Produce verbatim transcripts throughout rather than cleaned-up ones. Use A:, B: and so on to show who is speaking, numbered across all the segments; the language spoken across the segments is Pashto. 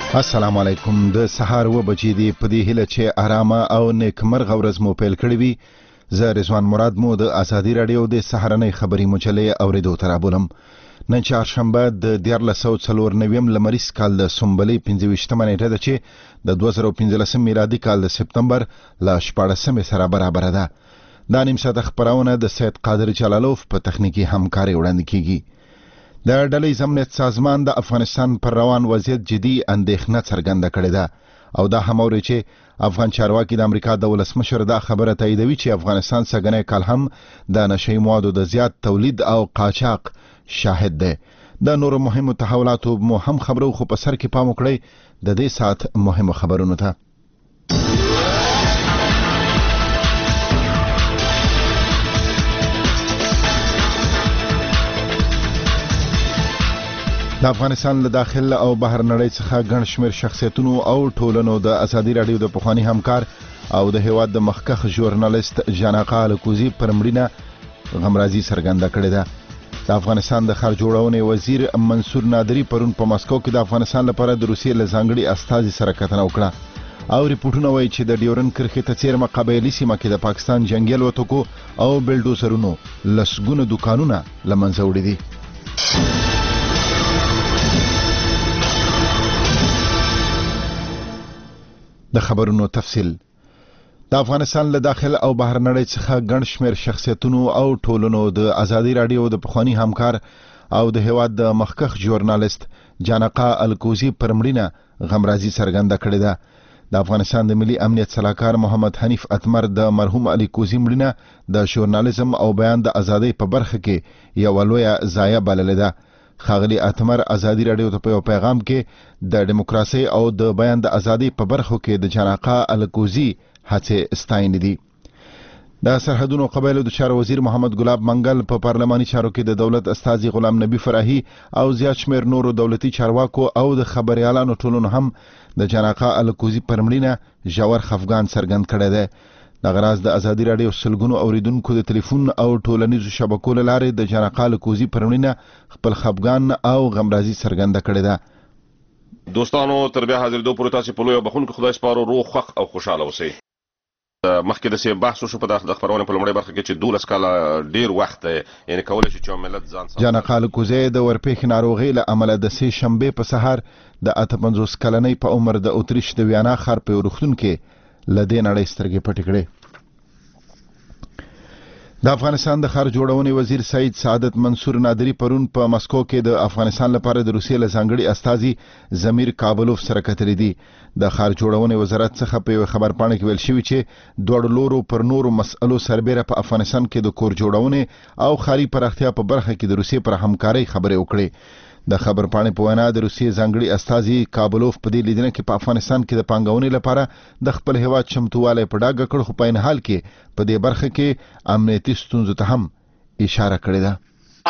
A: السلام علیکم. د سهار و بجې دی په دې هیله چې آرامه او نیکمرغه ورځ مو پیل کړې وي. زه رضوان مراد مو د ازادي رادیو د سهارنۍ خبري مجلې اوریدو ته رابولم. نن چهارشنبه د دیارلس سوه څلور نویم لمریز کال د سنبلې پنځه ویشتمه نیټه ده چې د دوه زره پنځلسم میلادي کال د سپتمبر له شپاړسمې سره برابره ده. دا نیم ساعته خپرونه د سید قادر جلالوف په تخنیکي همکاري وړاندې کیږي. د ډلې امنیت سازمان د افغانستان پر روان وضعیت جدي اندېښنه څرګنده کړې ده او دا هم اوري چې افغان چارواکي د امریکا د ولسمشر دا خبره تاییدوي چې افغانستان سږنی کال هم د نشئی موادو د زیات تولید او قاچاق شاهد ده. د نورو مهمو تحولاتو مو هم خبرو خو په سر کې پام وکړئ د دې ساعت مهمو خبرونو ته. د افغانستان له داخل او بهر نړۍ څخه ګڼ شمېر شخصیتونو او ټولنو د ازادي رادیو د پخواني همکار او د هیواد د مخکښ ژورنالیست جانقا الکوزي پر مړینه غمرازي څرګنده کړې ده. د افغانستان د ښار جوړونې وزیر منصور نادري پرون په مسکو کې د افغانستان لپاره د روسیې له ځانګړي استازي سره کتنه وکړه او ریپورټونه وایي چې د ډیورن کرښې ته څیرمه قبایلي سیمه کې د پاکستان جنګي الوتکو او بلډوزرونو لسګونه دوکانونه له منځه وړي دي. د خبرونو تفصیل. د افغانستان له داخل او بهر نړۍ څخه ګڼ شمېر شخصیتونو او ټولنو د ازادي رادیو د پخواني همکار او د هیواد د مخکښ ژورنالیست جانقا الکوزي پر مړینه غمرازي څرګنده کړې ده. د افغانستان د ملي امنیت سلاکار محمد حنیف اتمر د مرحوم الکوزي مړینه د ژورنالیزم او بیان د ازادۍ په برخه کې یو لویه ضایعه بللې ده. خاغلی اتمر ازادي رادیو ته په یو پیغام کې د دیموکراسي او د بیان د ازادۍ په برخو کې د جانقا الکوزي هڅې ستاینې دي. د سرحدونو قبایلو د چارو وزیر محمد ګلاب منګل په پارلماني چارو کې د دولت استازي غلام نبی فراهي او زیات شمېر نورو دولتي چارواکو او د خبريالانو ټولنو هم د جانقا الکوزي پر مړینه ژور خفګان څرګند کړی دی. د غراز د ازادي رادیو سلګونو اوریدونکو د ټلیفون او ټولنیزو شبکو له لارې د جانقا الکوزي پر مړینه خپل خفګان او غمرازي څرګنده کړې ده.
B: دوستانو تر بیا حاضرېدو پورې تاسې په لویو بخښونکو خدای سپارو روغ خوښ او خوشحاله اوسئ. مخکې داسې بحث وشو په د خپرونې په لومړۍ برخه کې چې دولس کاله ډېر وخت دی، یعنې کولی شي چې ملت ځان
A: جانقا الکوزي د ورپېښې ناروغۍ له امله د سې شنبې په سهار د اته پنځوس کلنۍ په عمر د اتریش د ویانا ښار په یو روغتون کې له دې نړۍ سترګې پټې کړې. د افغانستان د ښار جوړونې وزیر سعید سعادت منصور نادري پرون په مسکو کې د افغانستان لپاره د روسیې له ځانګړي استازي زمیر کابلوف سره کتلي دي. د ښار جوړونې وزارت څخه په یو خبرپاڼه کې ویل شوي چې دواړو لورو پر نورو مسئلو سربیره په افغانستان کې د کور جوړونې او ښاري پراختیا په برخه کې د روسیې پر همکارۍ خبرې وکړې. د خبرپاڼې په وینا د روسیې ځانګړي استازي کابلوف په دې لیدنه کې په افغانستان کې د پانګونې لپاره د خپل هیواد چمتووالی په ډاګه کړ، خو په عین حال کې په دې برخه کې امنیتي ستونزو ته هم اشاره کړې ده.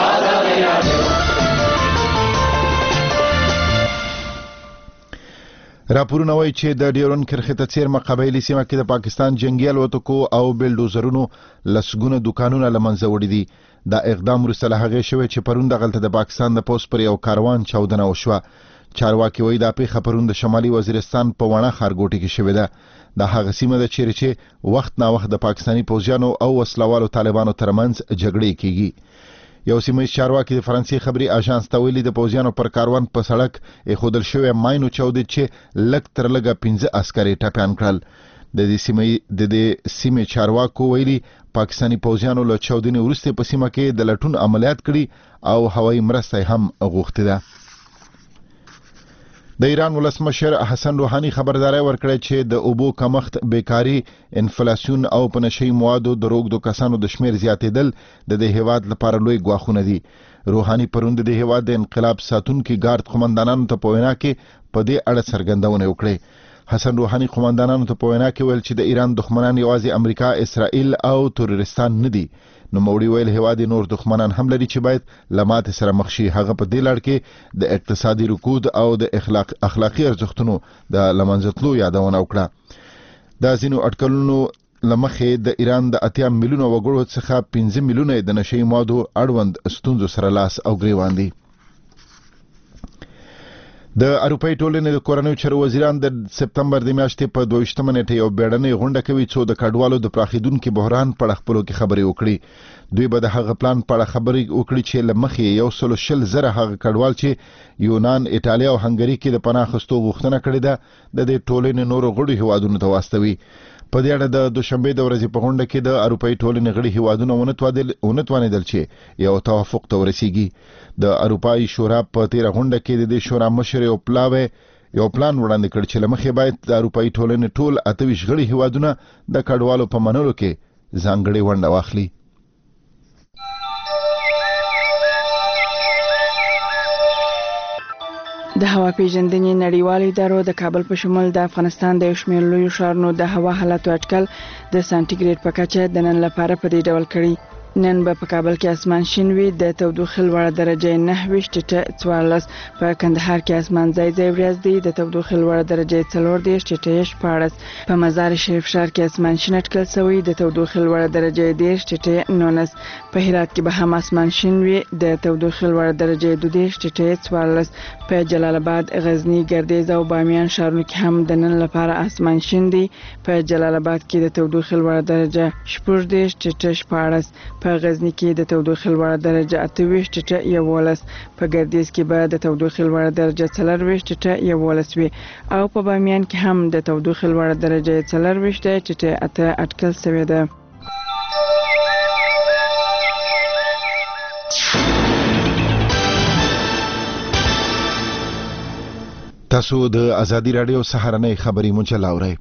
A: راپورونه وایي چې د ډیورن کرښې ته څیرمه قبایلي سیمه کې د پاکستان جنګي الوتکو او بلډوزرونو لسګونه دوکانونه له منځه وړي دي. دا اقدام وروسته له هغې شوی چې پرون دغلته د پاکستان د پوځ پر یو کاروان چاودنه وشوه. چارواکي وایي دا پیښه پرون د شمالي وزیرستان په وڼه ښارګوټي کې شوې ده. دا هغه سیمه ده چیرې چې وخت ناوخت د پاکستاني پوځیانو او وسلوالو طالبانو ترمنځ جګړې کیږي. یو سیمه چارواکي د فرانسې خبري اژانس ته ویلي د پوځیانو پر کاروان په سړک ایښودل شوی ماینو چاودید چې لږ تر لږه پنځه عسکر یې ټپیان کړل. د دې سیمې د دې سیمې چارواکو ویلي پاکستاني پوځیانو له چاودنې وروسته په سیمه کې د لټون عملیات کړي او هوایي مرسته هم غوښتې ده. د ایران ولسمشر حسن روحاني خبرداري ورکړې چې د اوبو کمښت، بیکاري، انفلاسیون او په نشئی موادو د روږدو کسانو د شمیر زیاتېدل د دې هیواد لپاره لوی ګواښونه دي. روحاني پرون د دې هیواد د انقلاب ساتونکي ګارد قومندانانو ته په وینا کې په دې اړه څرګندونه وکړې. حسن روحاني قومندانانو ته په وینا کې ویل چې د ایران دښمنان یوازې امریکا، اسرائیل او تروریستان نه دي. نوموړي ویل هیواد نور دښمنان هم لري چې باید له ماتې سره مخ شي. هغه په دې لړ کې د اقتصادي رکود او د اخلاق اخلاقي ارزښتونو د له منځه تلو یادونه وکړه. دا ځینو اټکلونو له مخې د ایران د اتیا میلیونه وګړو څخه پنځه میلیونه د نشئی موادو اړوند ستونزو سره لاس او ګریوان دي. د اروپای ټولنې د کورنیو چارو وزیران د سپتمبر د میاشتې په دویشتمه نیټه یو بیړنۍ غونډه کوي څو د کډوالو د پراخیدونکو بحران په اړه خپلو کې خبرې وکړي. دوی به د هغه پلان په اړه خبرې وکړي چې له مخې یو سل شل زره هغه کډوال چې یونان، ایټالیا او هنګري کې د پناه اخیستو غوښتنه کړې ده د دې ټولنې نورو غړو هیوادونو ته واستوي. په دې اړه د دوشنبه د ورځې په غونډه کې د اروپای ټولنې غړي هیوادونه ونه توانېدل چې یو توافق ته ورسیږي. د اروپای شورا په تیر غونډه کې د دې شورا مشر یو پلاوی یو پلان وړاندې کړ چې لمخې باید د اروپای ټولنې ټول اته ویشت غړي هیوادونه د کډوالو په منلو کې ځانګړې ونډه واخلي.
C: د هوا پیژندنې نړیوال ادارو د کابل په شمول د افغانستان د یو شمېر لویو ښارونو د هوا حالاتو اټکل د سانتیګریډ په کچه د نن لپاره په دې ډول کړي. نن به په کابل کې اسمان شین وي، د تودوخې لوړه درجه نهه ویشت ټیټه څوارلس، په کندهار کې اسمان ځای ځای وریځ دی، د تودوخې لوړه درجه څلور دېرش ټیټه شپاړس، په مزار شریف ښار کې اسمان شین اټکل شوی، د تودوخې لوړه درجه دېرش ټیټه نولس، په هرات کې به هم اسمان شین وي، د تودوخې لوړه درجه دوه دېرش ټیټه څوارلس، په جلال آباد، غزنی، ګردیز او بامیان ښارونو کې هم د نن لپاره اسمان شین دی، په جلال آباد کې د تودوخې لوړه درجه شپږ دېرش ټیټه شپاړس، په غزنی کې د تودوخې لوړه درجه اته ویشت ټیټه یوولس، په ګردیز کې به د تودوخې لوړه درجه څلور ویشت ټیټه یوولس وي او په بامیان کې هم د تودوخې لوړه درجه څلور ویشت ټیټه اته اټکل شوې ده.
A: تاسو د ازادي رادیو سهارنۍ خبري مجله اورئ.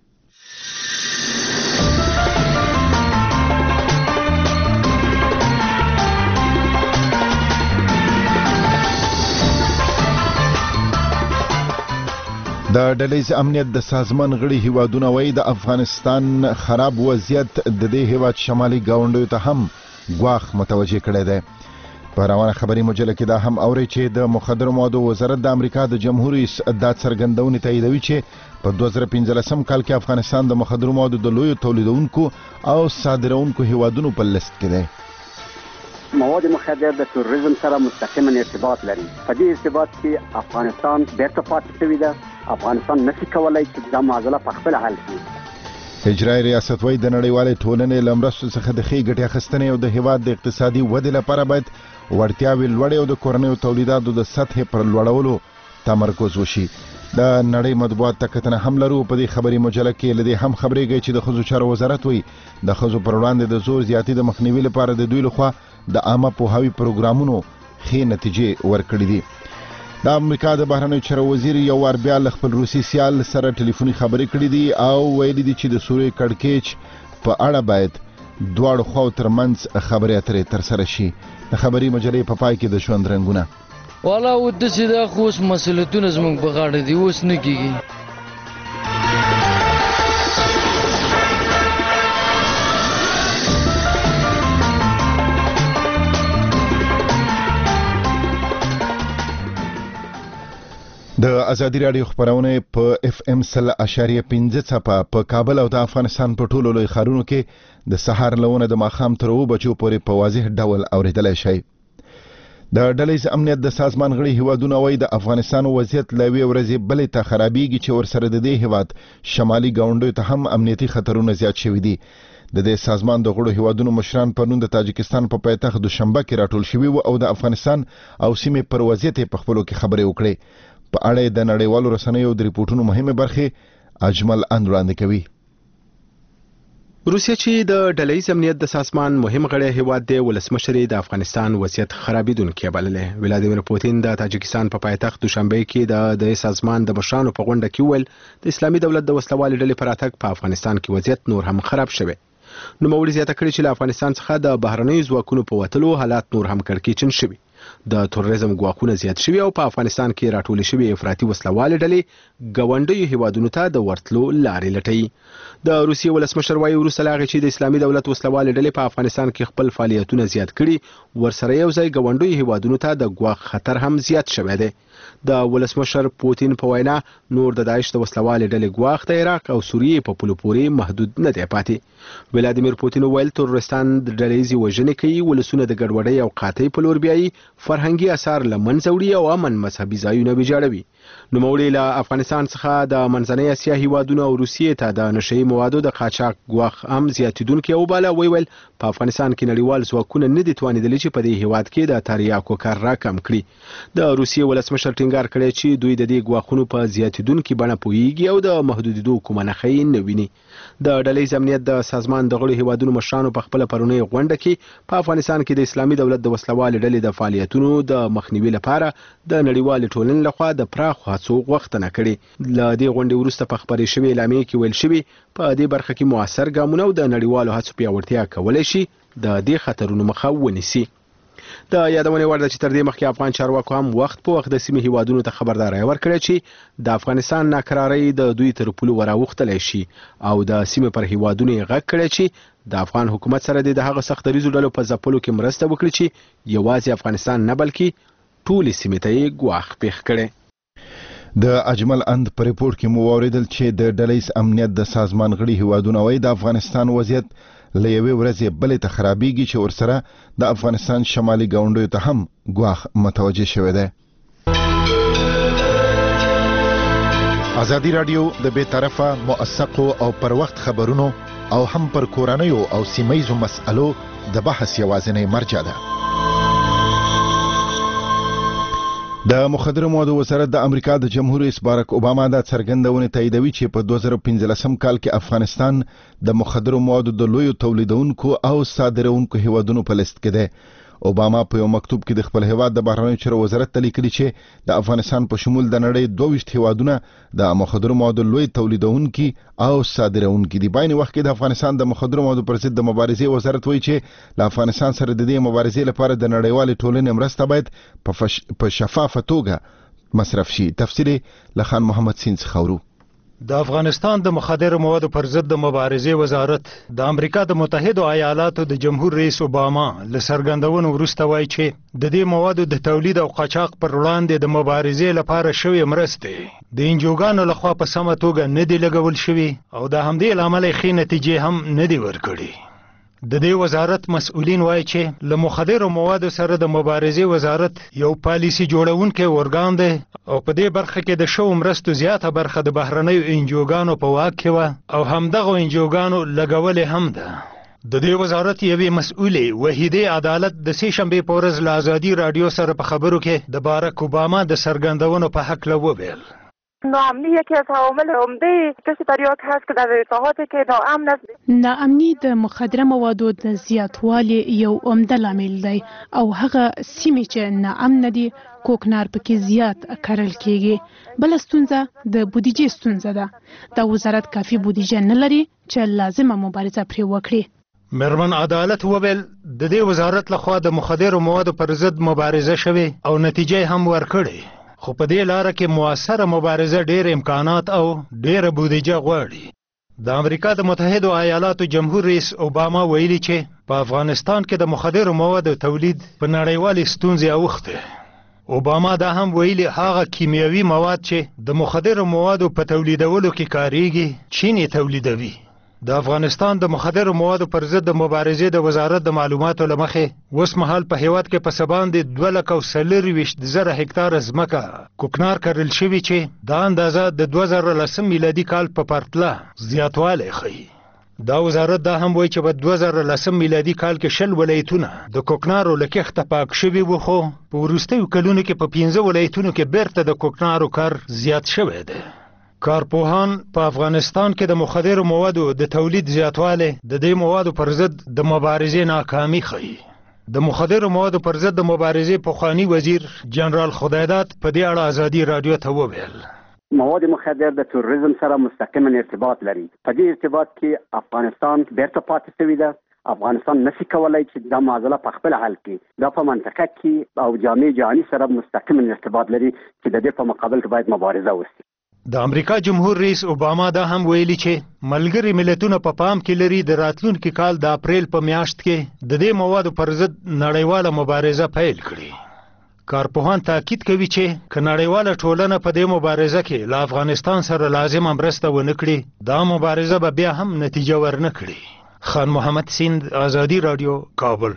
A: د ډلهیز امنیت د سازمان غړي هیوادونه وایي د افغانستان خراب وضعیت د دې هیواد شمالي ګاونډیو ته هم ګواښ متوجه کړی دی. په روانه خبري مجله کې دا هم اوري چې د مخدر موادو وزارت د امریکا د جمهوریت دا څرګندونې تاییدوي چې په دوه زره پنځلسم کال کې افغانستان د مخدر موادو د لویو تولیدونکو او صادرونکو هیوادونو په لیست کې دی.
D: مواد مخدر د تروریزم سره مستقیما ارتباط لري. په دې ارتباط کې افغانستان بیرته پاتې شوی ده. افغانستان نشي کولای چې دا معضله په خپل حل کړي.
A: اجرایي ریاست وايي د نړیوالې ټولنې له مرستو څخه د ښې ګټې اخیستنې او د هیواد د اقتصادي ودې لپاره باید وړتیاوې لوړې او د کورنیو تولیداتو د سطحې پر لوړولو تمرکز وشي. د نړۍ مطبوعات ته کتنه هم لرو. په دې خبري مجله کې لدې هم خبرېږي چې د ښځو چارو وزارت وایي د ښځو پر وړاندې د زور زیاتي د مخنیوي لپاره د دوی لخوا د عامه پوهاوي پروګرامونو ښې نتیجې ورکړې دي. د امریکا د بهرنیو چارو وزیر یو وار بیا له خپل روسي سیال سره ټلیفوني خبرې کړې دي او ویلي دي چې د سوریې کړکېچ په اړه باید دواړو خواو ترمنځ خبرې اترې ترسره شي. د خبري مجلې په پای کې د ژوند رنګونه
E: والا و داسې دا خو اوس مسؤلیتونه زموږ په غاړه دي، اوس نه کېږي.
A: د ازادي رادیو خبرونه په اف ام سل اشاریه پنځه څپه په کابل او د افغانستان په ټولو لوی ښارونو کې د سهار لونه د ماښام تر اوه بجو پورې په واضح ډول اوریدلای شي. د ډلهیز امنیت د سازمان غړي هیوادونه وایي د افغانستان وضعیت له یوې ورځې بلې ته خرابېږي چې ورسره د دې هیواد شمالي ګاونډیو ته هم امنیتي خطرونه زیات شوي دي. د دې سازمان د غړو هیوادونو مشران پرون د تاجکستان په پایتخت دوشنبه کې راټول شوي وو او د افغانستان او سیمې پر وضعیت په خپلو کې خبرې وکړې. په اړه د نړیوالو رسنیو د ریپورتونو مهمه برخه اجمل اندران کوي.
F: روسیا چې د ډلهیز امنیت د سازمان مهم غړی هیواد دی ولسمشر د افغانستان وضعیت خرابېدونکی بللی. ولادیمیر پوتین د تاجکستان په پایتخت دوشنبه کې د د سازمان د مشرانو په غونډه کې وویل د اسلامي دولت د وسلوالې ډلې پر اتګ په افغانستان کې وضعیت نور هم خراب شوی. نوموړي زیاته کړې چې له افغانستان څخه د بهرنیو ځواکونو په وتلو حالات نور هم کړکېچن شوي. د تروریزم ګواښونه زیات شوي او په افغانستان کې راټولې شوي افراطي وسلوالې ډلې ګاونډیو هیوادونو ته د ورتلو لارې لټوي. د روسیې ولسمشر وایي وروسته له هغې چې د اسلامي دولت وسلوالې ډلې په افغانستان کې خپل فعالیتونه زیات کړي ورسره یو ځای ګاونډیو هیوادونو ته د ګواښ خطر هم زیات شوی دی. د ولسمشر پوتین په وینا نور د داعش د وسلوالې ډلې ګواښ د عراق او سوریې په پولو پورې محدود نه دی پاتې. ولادیمیر پوتین وویل تروریستان د ډلهیزې وژنې کوي، ولسونه د ګډوډۍ او قحطۍ په لور بیایي، فرهنګي اثار له منځه وړي او امن مذهبي ځایونه ویجاړوي. نوموړي له افغانستان څخه د منځنۍ اسیا هیوادونو او روسیې ته د نشئی موادو د قاچاق ګواښ هم زیاتیدونکي وباله. ویل په افغانستان کې نړیوال ځواکونه نه دي توانیدلي چې په دې هیواد کې د تریاکو کار راکم کړي. د روسیې ولسمشر ټینګار کړی چې دوی د دې ګواښونو په زیاتیدونکي بڼه پوهیږي او د محدودیدو کومه نښه نه ویني. د ډلهییز امنیت د سازمان د غړو هیوادونو مشرانو په خپله پرونۍ غونډه کې په افغانستان کې د اسلامي دولت د وسلوالې ډلې د فعالیتونو د مخنیوي لپاره د نړیوالې ټولنې لخوا د پراخو هڅو غوښتنه کړې. له دې غونډې وروسته په خپرې شوې اعلامیې کې ویل شوي په دې برخه کې مؤثر ګامونه او د نړیوالو هڅو پیاوړتیا کولی شي د دې خطرونو مخه ونیسي. د یادونې وړ ده چې تر دې مخکې افغان چارواکو هم وخت په وخت د سیمې هیوادونو ته خبرداری ورکړی چې د افغانستان ناکرارۍ د دوی تر پولو وراوښتلی شي او د سیمې پر هیوادونو یې غږ کړی چې د افغان حکومت سره د هغه سختدریزو ډلو په ځپلو کې مرسته وکړي چې یوازې افغانستان نه بلکې ټولې سیمې ته یې ګواښ پېښ کړی.
A: د اجمل اند په ریپورت کې مو واوریدل چې د ډلهییز امنیت د سازمان غړي هیوادونه وایي د افغانستان وضعیت له یوې ورځې بلې ته خرابېږي چې ورسره د افغانستان شمالي ګاونډیو ته هم ګواښ متوجه شوی دی. ازادي راډیو د بې طرفه موثقو او پر وخت خبرونو او هم پر کورنیو او سیمهیزو مسألو د بحث یوازینۍ مرجع ده. د مخدره موادو وزارت د امریکا د جمهور رئیس باراک اوباما د څرګندونې تاییدوي چې په دوه زره پنځلسم کال کې افغانستان د مخدره موادو د لویو تولیدونکو او صادرونکو هیوادونو په لیست کې دی. اوباما په یو مکتوب کې د خپل هیواد د بهرنیو چارو وزارت ته لیکلي چې د افغانستان په شمول د نړۍ دوه ویشت هیوادونه د مخدره موادو لوی تولیدونکي او صادرونکي دي. په عین وخت کې د افغانستان د مخدره موادو پر ضد د مبارزې وزارت وایي چې له افغانستان سره د دې مبارزې لپاره د نړیوالې ټولنې مرسته باید په شفافه توګه مصرف شي. تفصیل له خان محمد سین څخه اورو.
G: د افغانستان د مخدره موادو پر ضد د مبارزې وزارت د امریکا د متحده ایالاتو د جمهور رئیس اوباما له څرګندونو وروسته وایي چې د دې موادو د تولید او قاچاق پر وړاندې د مبارزې لپاره شوې مرستې د انجوګانو لخوا په سمه توګه نه دي لګول شوي او د همدې له امله ښې نتیجې هم نه دي ورکړي. د دې وزارت مسؤلین وایي چې له مخدره موادو سره د مبارزې وزارت یو پالیسي جوړونکی ارګان دی او په دې برخه کې د شو مرستو زیاته برخه د بهرنیو انجوګانو په واک کې وه او همدغه انجوګانو لګولې هم ده. د دې وزارت یوې مسؤلې وحیدې عدالت د سې شنبې په ورځ له ازادي راډیو سره په خبرو کې د باراک اوباما د څرګندونو په هکله وویل.
H: ناامنی یکی از عوامل عمده کسب تریاک هست که در ساحاتی که ناامن است.
I: ناامنی د مخدره موادو د زیاتوالي یو عمده لامل دی او هغه سیمې چې ناامن دي کوکنار پکې زیات کرل کیږي. بل ستونزه د بودیجې ستونزه ده. د وزارت کافي بودیجه نه لري چې لازمه مبارزه پرې وکړي.
G: مرمن عدالت وویل د دې وزارت لخوا د مخدره موادو پر ضد مبارزه شوې او نتیجه هم ورکړې. خو په دې لاره کې موثره مبارزه ډېر امکانات او ډېره بودیجه غواړي. د امریکا د متحده ایالاتو جمهور رئیس اوباما ویلي چې په افغانستان کې د مخدره موادو تولید په نړیوالې ستونزې اوښتی. اوباما دا هم ویلي هغه کیمیاوي مواد چې د مخدره موادو په تولیدولو کې کاریږي چین یې تولیدوي. د افغانستان د مخدره موادو پر ضد د مبارزې د وزارت د معلوماتو له مخې اوس مهال په هیواد کې په څه باندې دوه لکه او څلرویشت زره هکتاره ځمکه کوکنار کرل شوي چې دا اندازه د دوه زره لسم میلادي کال په پرتله زیاتوالی ښیي. دا وزارت دا هم وایي چې په دوه زره لسم میلادي کال کې شل ولایتونه د کوکنارو له کښته پاک شوي وو خو په وروستیو کلونو کې په پنځه ولایتونو کې بیرته د کوکنارو کار زیات شوی دی. کارپوهان په افغانستان کې د مخدره موادو د تولید زیاتوالی د دې موادو پر ضد د مبارزې ناکامي ښیي. د مخدره موادو پر ضد د مبارزې پخوانی وزیر جنرال خدایداد په دې اړه ازادي راډیو ته وویل.
D: مواد مخدر د تروریزم سره مستقیما ارتباط لري. په دې ارتباط کې افغانستان بیرته پاتې شوی ده. افغانستان نشي کولای چې دا معضله په خپل حل کړي. دا په منطقه کې او جامع جهاني سره مستقیما ارتباط لري چې د دې په مقابل کې باید مبارزه وشي.
G: د امریکا جمهور رئیس اوباما دا هم ویلي چې ملګري ملتونه په پام کې لري د راتلونکي کال د اپریل په میاشت کې د دې موادو پر ضد نړیواله مبارزه پیل کړي. کارپوهان تاکید کوي چې که نړیواله ټولنه په دې مبارزه کې له افغانستان سره لازمه مرسته ونه کړي دا مبارزه به بیا هم نتیجه ورنه کړي. خان محمد سیند، ازادي راډیو، کابل.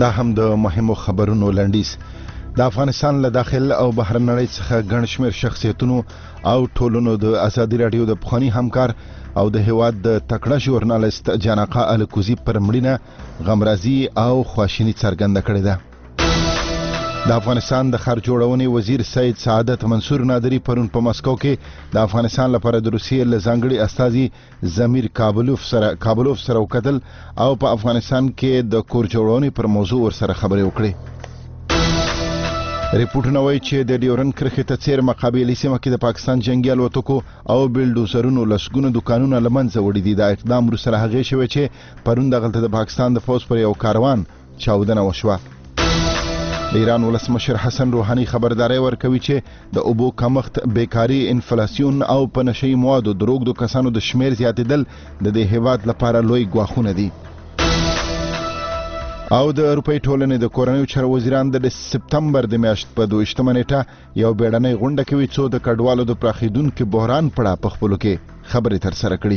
A: دا هم د مهمو خبرونو لنډیز. د افغانستان له داخل او بهر نړۍ څخه ګڼ شمېر شخصیتونو او ټولنو د ازادي راډیو د پخواني همکار او د هیواد د تکړه ژورنالیست جانقا الکوزي پر مړینه غمرازي او خواشیني څرګنده کړې ده. د افغانستان د خار جوړونې وزیر سید سعادت منصور نادری پرون په مسکو کې د افغانستان لپاره د روسیې له ځانګړي استازي زمیر کابلوف سره کابلوف سره وکتل او په افغانستان کې د کور جوړونې پر موضوع ورسره خبرې وکړې. ریپورټونه وایي چې د ډیورن کرښې ته څیر مقابلې سیمه کې د پاکستان جنگي الوتکو او بلډوزرونو لسګونه دکانونه له منځه وړي دي. دا اقدام وروسته هغې شوی چې پرون دغلته د پاکستان د فوج پر یو کاروان چاودنه وشوه. د ایران ولسمشر حسن روحاني خبرداري ورکوي چې د اوبو کمښت، بیکاري، انفلاسیون او په نشي موادو د روږدو کسانو د شمیر زیاتېدل د دې هیواد لپاره لوی ګواښونه دي. او د اروپای ټولنې د کورنیو چارو وزیران د سپتمبر د میاشت په دویشتمه نیټه یو بیړنۍ غونډه کوي څو د کډوالو د پراخېدونکي بحران په اړه په خپلو کې خبرې ترسره کړي.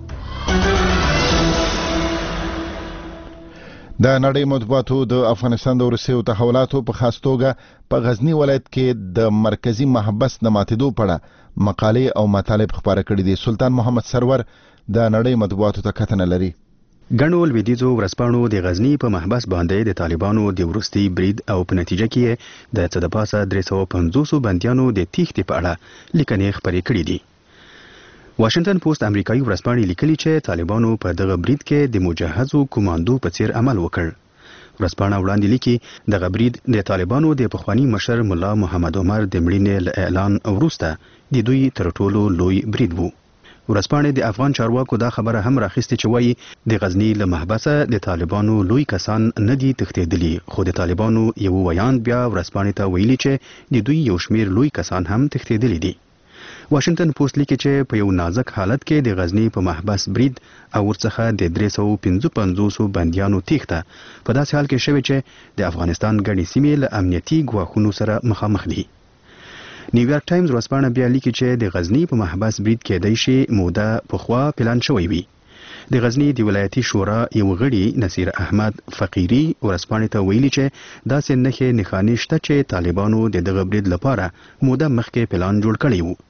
A: د نړۍ مطبوعاتو د افغانستان د وروستیو تحولاتو په خاص توګه په غزنی ولایت کې د مرکزی محبس د ماتېدو په اړه مقالې او مطالب خپاره کړي دي. سلطان محمد سرور د نړۍ مطبوعاتو ته کتنه لري.
J: ګڼو لویدیځو ورځپاڼو د غزنی په محبس باندې د طالبانو د وروستي برید او په نتیجه کې د څه د پاسه درې سوه پنځوس بندیانو د تیښتې په اړه لیکنې خپرې کړي دي. واشنگټن پوسټ امریکایي ورځپاڼې لیکلي چې طالبانو په دغه برید کې د مجهزو کمانډو په څیر عمل وکړ. ورځپاڼه وړاندې لیکي دغه برید د طالبانو د پخواني مشر ملا محمد عمر د مړینې له اعلان وروسته د دوی تر ټولو لوی برید وو. ورځپاڼې د افغان چارواکو دا خبره هم راخیستې چې وایي د غزنی له محبسه د طالبانو لوی کسان نه دي تښتېدلي، خو د طالبانو یو ویان بیا ورځپاڼې ته ویلي چې د دوی یو شمیر لوی کسان هم تښتېدلي دي. واشنگټن پوسټ لیکي چې په یو نازک حالت کې د غزنی په محبس برید او ورڅخه د درې سوه پنځه پنځوس بندیانو تیښته په داسې حال کې شوې چې د افغانستان ګڼې سیمې له امنیتي ګواښونو سره مخامخ دي. نیویارک ټایمز ورځپاڼه بیا لیکي چې د غزنی په محبس برید کېدای شي موده پخوا پلان شوی وي. د غزنی د ولایتي شورا یو غړي نصیر احمد فقیری ورځپاڼې ته ویلي چې داسې نښې نښانې شته چې طالبانو د دغه برید لپاره موده مخکې پلان جوړ کړی وو.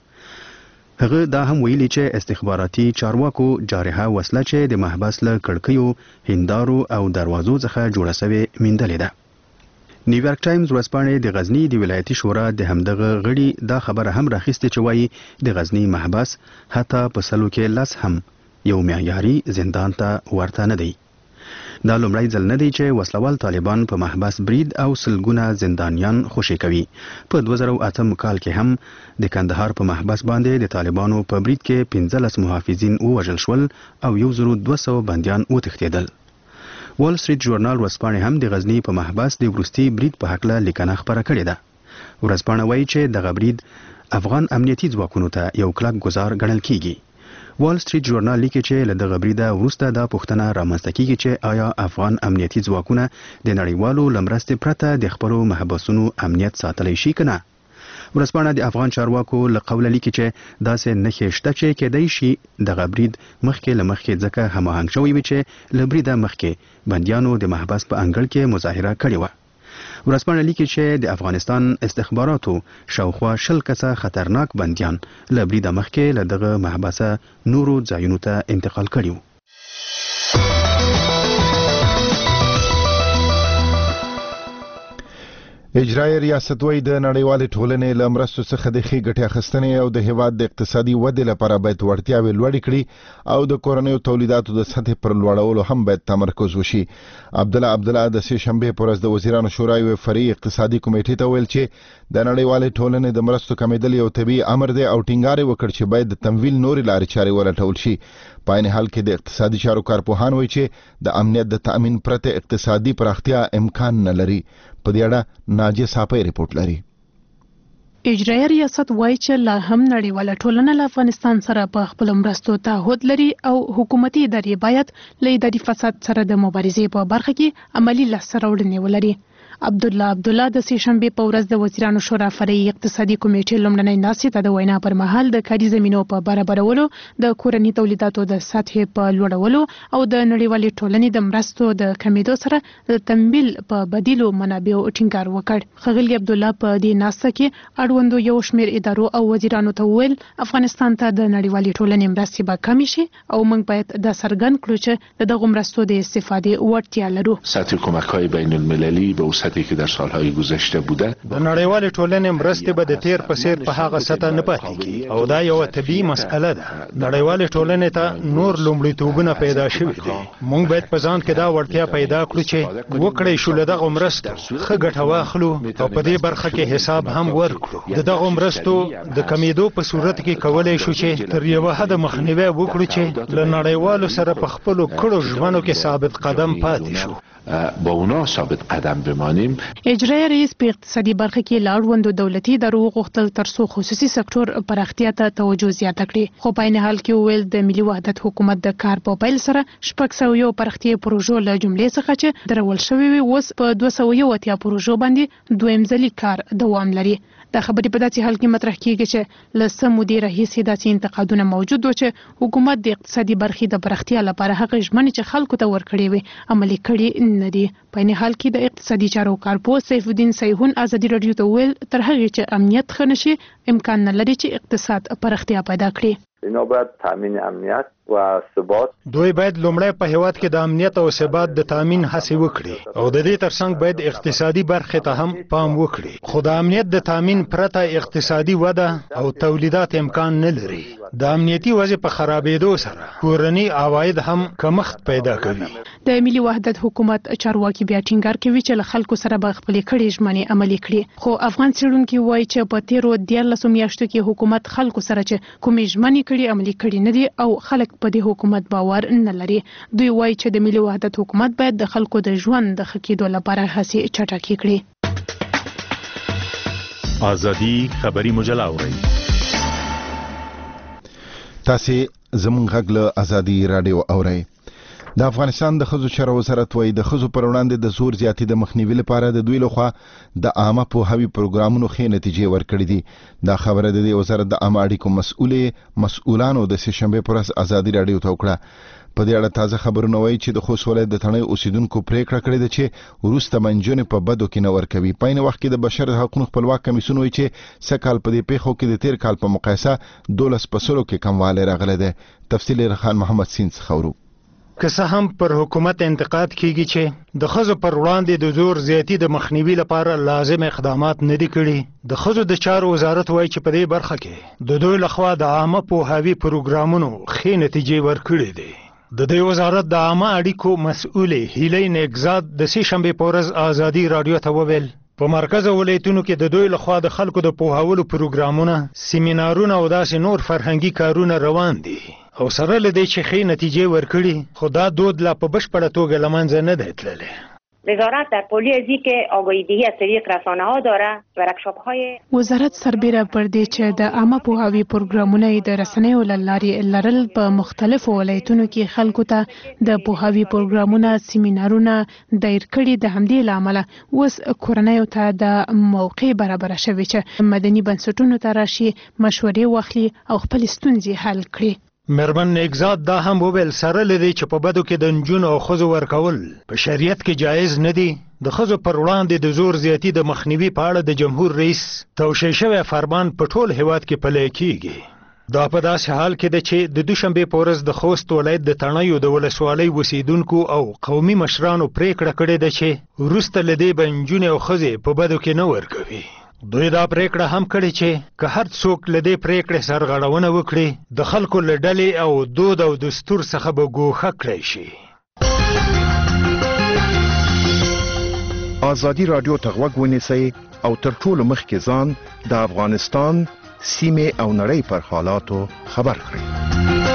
J: هغه دا هم ویلي چې استخباراتي چارواکو جارحه وسله چې د محبس له کړکیو، هندارو او دروازو څخه جوړه سوې میندلې ده. نیویارک ټایمز ورځپاڼې د غزنی د ولایتي شورا د همدغه غړي دا خبره هم راخیستې چې وایي د غزنی محبس حتی په سلو کې لس هم یو معیاري زندان ته ورته نه دی. دا لومړی ځل نه دی چې وسلوال طالبان په محبس برید او سلګونه زندانیان خوشي کوي. په دوه زره اتم کال کې هم د کندهار په محبس باندې د طالبانو په برید کې پنځلس محافظین ووژل شول او یو زره دوه سوه بندیان وتښتېدل. وال سټریټ ژورنال ورځپاڼې هم د غزنی په محبس د وروستي برید په هکله لیکنه خپره کړې ده. ورځپاڼه وایي چې دغه برید افغان امنیتي ځواکونو ته یو کلک ګزار ګڼل کیږي. وال سټریټ ژورنال لیکي چې له دغه بریده وروسته دا پوښتنه رامنځته کیږي چې آیا افغان امنیتي ځواکونه د نړیوالو له مرستې پرته د خپلو محبسونو امنیت ساتلی شي که نه. ورځپاڼه د افغان چارواکو له قوله لیکي چې داسې نښې شته چې کېدای شي دغه برید مخکې له مخکې ځکه هماهنګ شوی وي چې له بریده مخکې بندیانو د محبس په انګړ کې مظاهره کړې وه. ورځپاڼه لیکي چې د افغانستان استخباراتو شاوخوا شل کسه خطرناک بندیان له بریده مخکې له دغه محبسه نورو ځایونو ته انتقال کړي وو.
A: اجرایي ریاست وایي د نړیوالې ټولنې له مرستو څخه د ښې ګټې اخیستنې او د هیواد د اقتصادي ودې لپاره باید وړتیاوې لوړې کړي او د کورنیو تولیداتو د سطحې پر لوړولو هم باید تمرکز وشي. عبدالله عبدالله د سې شنبې په ورځ د وزیرانو شورا یوې فرعي اقتصادي کمیټې ته ویل چې د نړیوالې ټولنې د مرستو کمیدل یو طبیعي امر دی او ټینګار یې وکړ چې باید د تمویل نورې لارې چارې ولټول شي. په عین حال کې د اقتصادي چارو کارپوهان وایي چې د امنیت د تأمین پرته اقتصادي پراختیا امکان نه لري. په دې اړه ناجیه صافی ریپورت لري.
I: اجرایي ریاست وایي چې لا هم نړیواله ټولنه له افغانستان سره په خپل مرستو تعهد لري او حکومتي ادارې باید له اداري فساد سره د مبارزې په برخه کې عملی لاسته راوړنې ولري. عبد الله عبد الله د سې شنبه په ورځ د وزیرانو شورا فرعي اقتصادي کمیټې لومړنۍ ناستې ته د وینا پر مهال د کاري زمینو په برابرولو د کورنۍ تولیداتو د سطحې په لوړولو او د نړیوالې ټولنې د مرستو د کمیدو سره د تمویل په بدیلو منابعو ټینګار وکړ. ښاغلي عبد الله په دې ناسته کې اړوندو یو شمېر ادارو او وزیرانو ته وویل افغانستان ته د نړیوالې ټولنې مرستې به کمې شي او موږ باید دا څرګند کړو چې د دغو مرستو د استفادې وړتیا لرو.
K: سطح کمک‌های بین‌المللی به اون سطحی که در سال‌های گذشته بوده
G: د نړیوالې ټولنې مرستې به د تیر په څیر په هغه سطح نه پاتې کیږي او دا یو طبیعي مسئله ده. نړیوالې ټولنې ته نور لومړیتوبونه پیدا شوي دي. موږ باید په ځان کې دا وړتیا پیدا کړو چې وکړی شو له دغو مرستو ښه ګټه واخلو او په دې برخه کې حساب هم ورکړو. د دغو مرستو د کمیدو په صورت کې کولای شو چې تر یوه حده مخنیوی وکړو چې له نړیوالو سره په خپلو کړو ژمنو کې ثابت قدم پاتې شو.
K: با اونا ثابت قدم بمانیم.
I: اجرایي رئیس په اقتصادي برخه کې لاړوندو دولتي ادارو غوښتل ترڅو خصوصي سکتور پراختیا ته توجه زیاته کړي. خو په عین حال کې ویل د ملي وحدت حکومت د کار په پیل سره شپږ سوه یو پراختیا پروژو له جملې څخه چې درول شوې وي اوس په دوه سوه یو اتیا پروژو باندې دویم ځلي کار دوام لري. دا خبرې په داسې حال کې مطرح کیږي چې له څه مودې راهیسې داسې انتقادونه موجود و چې حکومت د اقتصادي برخې د پراختیا لپاره هغه ژمنې چې خلکو ته ورکړې وي عملي کړي نه دي. په عین حال کې د اقتصادي چارو کارپوه سیف الدین سیحون ازادي راډیو ته وویل تر هغې چې امنیت ښه نشي امکان نه لري چې اقتصاد پراختیا پیدا کړي.
L: اینا باید تامین امنیت و ثبات
G: دوی باید لومړی په هیواد کې د امنیت او ثبات د تامین هڅې وکړي او د دې ترڅنګ باید اقتصادي برخې ته هم پام وکړي. خو د امنیت د تامین پرته اقتصادي وده او تولیدات امکان نه لري. د امنیتي وضع په خرابېدو سره کورني عواید هم کمښت پیدا کوي.
I: د ملي وحدت حکومت چارواکي بیا ټینګار کوي چې له خلکو سره به خپلې کړې ژمنې عملي کړي. خو افغان څېړونکي وایي چې په تیرو دیارلسو میاشتو کې حکومت خلکو سره چې کومې ژمنې کړي عملي کړي نه دي او خلک په دې حکومت باور نه لري. دوی وایي چې د ملي وحدت حکومت باید د خلکو د ژوند د ښه کېدو لپاره هڅې چټکې کړي.
M: ازادي خبري مجله اورئ.
A: تاسو زموږ غږ له ازادي رادیو اورئ. د افغانستان د ښځو چارو وزارت وایي د ښځو پر وړاندې د زور زیاتي د مخنیوي لپاره د دوی لخوا د عامه پوهاوي پروګرامونو ښې نتیجې ورکړې دي. دا خبره د دې وزارت د عامه اړیکو مسؤلې مسؤلانو د سې شنبې پر ورځ ازادي راډیو ته وکړه. په دې اړه تازه خبرونه وایي چې د خوست ولایت د تڼیو اوسیدونکو پریکړه کړې ده چې وروسته منجونې په بدو کې نه ورکوي. په عین وخت کې د بشر حقوقو خپلواک کمیسیون وایي چې سږ کال په دې پیښو کې د تیر کال په مقایسه دولس په سلو کې کموالی راغلی دی. تفصیل خان محمد سین څخه ورو.
G: که څه هم پر حکومت انتقاد کیږي چې د ښځو پر وړاندې د زور زیاتی د مخنیوي لپاره لازم اقدامات نه دي کړي. د ښځو د چارو وزارت وایي چې په دې برخه کې د دوی لخوا د عامه پوهاوي پروګرامونو ښې نتیجې ورکړې دي. د دې وزارت د عامه اړیکو مسؤلې هیلې نګزاد د سې شنبې په ورځ ازادي راډیو ته وویل په مرکز ولایتونو کې د دوی لخوا د خلکو د پوهاولو پروګرامونه سیمینارونه او داسې نور فرهنګي کارونه روان دي او سره له دې چې ښې نتیجې ورکړي خو دا دود لا په بشپړه توګه له منځه نه دی تللی.
N: وزارت در پولی ازی که آگاهیدهی از طریق رسانه ها داره ورکشاپ های
I: وزارت سربیره پر دې چې د عامه پوهاوي پروګرامونه د رسنیو له لارې لرل په مختلفو ولایتونو کې خلکو ته د پوهاوي پروګرامونه سیمینارونه دایر کړي. د همدې له امله اوس کورنیو ته د موقع برابره شوې چې مدني بنسټونو ته راشي مشورې واخلي او خپل ستونزې حل کړي.
G: مرمن نګزاد دا هم وویل سره لدی چې په بدو کې د نجونو او ښځو ورکول په شریعت کې جایز نه دي. د ښځو پر وړاندې د زور زیاتی د مخنیوي په اړه د جمهور رئیس توشیح شوی فرمان په ټول هیواد کې پلی کیږي. دا په داسې حال کې ده چې د دوشنبې په ورځ د خوست ولایت د تڼیو د ولسوالۍ اوسیدونکو او قومي مشرانو پریکړه کړې ده چې وروسته له دې به نجونې او ښځې په بدو کې نه ورکوي. دوی دا پریکړه هم کړې چې که هر څوک له دې پریکړې سرغړونه وکړي د خلکو له ډلې او دود او دستور څخه به ګوښه کړی شي.
O: ازادي راډیو ته غوږ ونیسئ او تر ټولو مخکې ځان د افغانستان سیمې او نړۍ پر حالاتو خبر کړئ.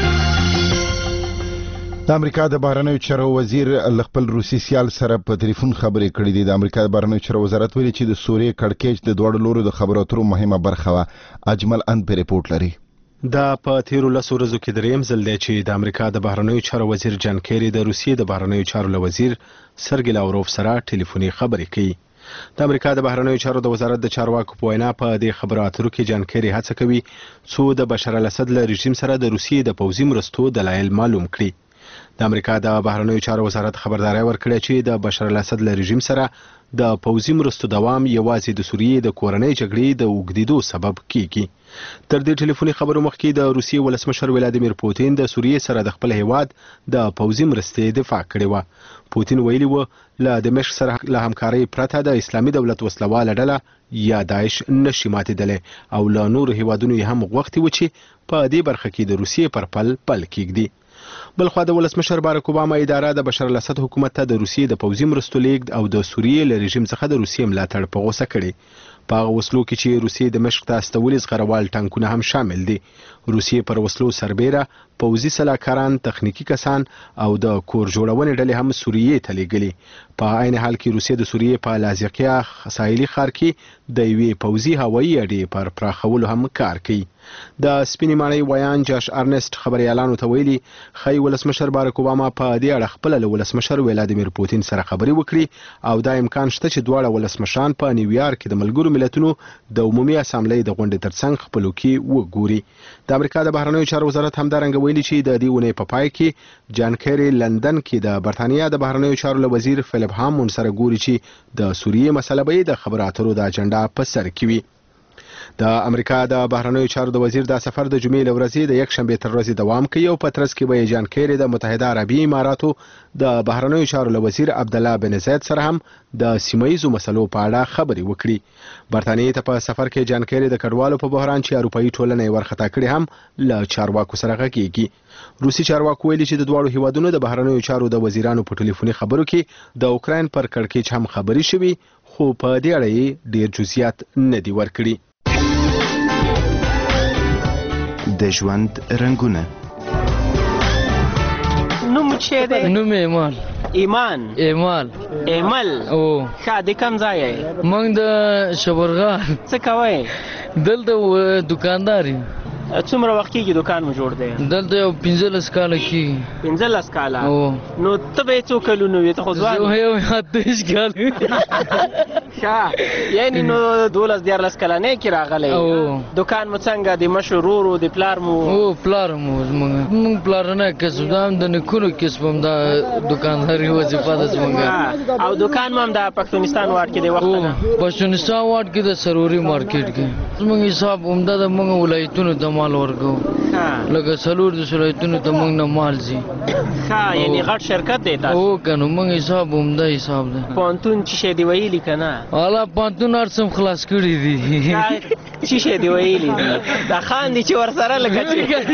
A: د امریکا د بهرنیو چارو وزیر خپل روسي سیال سره په ټلیفون خبرې کړې دي. د امریکا د بهرنیو چارو وزارت ویلي چې د سوریې کړکېچ د دوړو لورو د خبرو اترو مهمه برخه وه. اجمل اند په ریپورت لري.
F: دا په تیرو لسو ورځو کې دریم ځل دی چې د امریکا د بهرنیو چارو وزیر جان کیری د روسیې د بهرنیو چارو له وزیر سرګی لاوروف سره ټلیفوني خبرې کوي. د امریکا د بهرنیو چارو د وزارت د چارواکو په وینا په دې خبرو اترو کې جان کیری هڅه کوي څو د بشار الاسد له رژیم سره د روسیې د پوځي مرستو دلایل معلوم کړي. د امریکا د بهرنیو چارو وزارت خبرداري ورکړه چې د بشار الاسد له رژیم سره د پوځي مرستو دوام یوازې د سوریې د کورنۍ جګړې د اوږدېدو سبب کیږي. تر دې ټلیفوني خبرو مخکې د روسیې ولسمشر ولادیمیر پوتین د سوریې سره د خپل هیواد د پوځي مرستې دفاع کړې وه. پوتین ویلي و له دمشق سره له همکارۍ پرته د اسلامي دولت وسلواله ډله یا داعش نشي ماتېدلی او له نورو هیوادونو یې هم غوښتي و چې په دې برخه کې د روسیې پر پل پل کیږدي. بلخوا د ولسمشر بارک اوباما اداره د بشار الاسد حکومت ته د روسیې د پوځي مرستو لیږد او د سوریې له رژیم څخه د روسیې ملاتړ په غوسه کړي. په هغه وسلو کې چې روسیې دمشق ته استولي زغروال ټانکونه هم شامل دي. روسیې پر وسلو سربیره پوځي سلاکاران، تخنیکی کسان او د کور جوړونې ډلې هم سوریې ته لیږلي. په عین حال کې روسیې د سوریې په لازقیا ساحلي ښار کې د یوې پوځي هوایي اډې پر پراخولو هم کار کوي. د سپینې ماڼۍ ویان جاش ارنسټ خبريالانو ته ویلي خی ولسمشر بارک اوباما په دې اړه خپل له ولسمشر ولادیمیر پوتین سره خبرې وکړي او دا امکان شته چې دواړه ولسمشران په نیویارک کې د ملګرو ملتونو د عمومي اسامبلې د غونډې ترڅنګ خپلو کې وګوري. د امریکا د بهرنیو چارو وزارت همدارنګه ویلي چې د دې اونۍ په پای کې جان کیری لندن کې د برتانیا د بهرنیو چارو له وزیر فلیپ هامون سره ګوري چې د سوریې مسله به د خبرو اترو د اجنډا په سر کې وي. د امریکا د بهرنیو چارو د وزیر دا سفر د جمعې له ورځې د یک شنبې تر ورځې دوام کوي او په ترڅ کې به جان کیری د متحده عربي اماراتو د بهرنیو چارو له وزیر عبد الله بن زید سره هم د سیمه ییزو مسلو په اړه خبرې وکړي. برتانیې ته په سفر کې جان کیری د کډوالو په بحران چې اروپایي ټولنه یې ورخطا کړې هم له چارواکو سره غږیږي. روسي چارواکو ویلي چې د دواړو هیوادونو د بهرنیو چارو د وزیرانو په ټلیفوني خبرو کې د اوکراین پر کړکېچ هم خبرې شوي خو په دې اړه یې ډیر جزئیات نه دي ورکړي.
P: د ژوند رنگونه
Q: نوم چه ده؟
E: نوم ایمان.
Q: ایمان
E: ایمان
Q: ایمل
E: او
Q: ښه د کوم ځای یې؟
E: موږ د شبرغان.
Q: څه کوئ؟
E: دلته دکاندار یم.
Q: څومره وخت کېږي دکان مو جوړ دی؟
E: دلته یو پنځلس کاله کېږي.
Q: پنځلس کاله؟ نو ته به یې څو کلونه وې؟ ته خو ځوان
E: زه یو اتهیس کاله.
Q: ښه یعنې نو دولس دیارلس کلنۍ کې راغلی. دکان مو څنګه د مشر ورور و د پلار مو؟
E: او پلار مو زموږ موږ پلارنی کسب دا هم د نیکونو کسب هم دا دکانداري وظیفه ده زموږ.
Q: او دکان مو هم د پښتونستان واټ کې دی وخت نه؟
E: پښتونستان واټ کې د سروري مارکیټ کې. زموږ حساب عمده د موږ ولایتونو ته مال ورکو لکه څلور د ولایتونو ته موږ نه مال ځي.
Q: ښه یعنې غټ شرکت دی تاسو؟
E: او که نو موږ حساب عمده حساب ده.
Q: پوهنتون چې شی دی ویلي که نه؟
E: والا پوهنتون هر څه خلاص کړي دي.
Q: چې شی دی ویلي دي دا خاندي چې ورسره لکه چې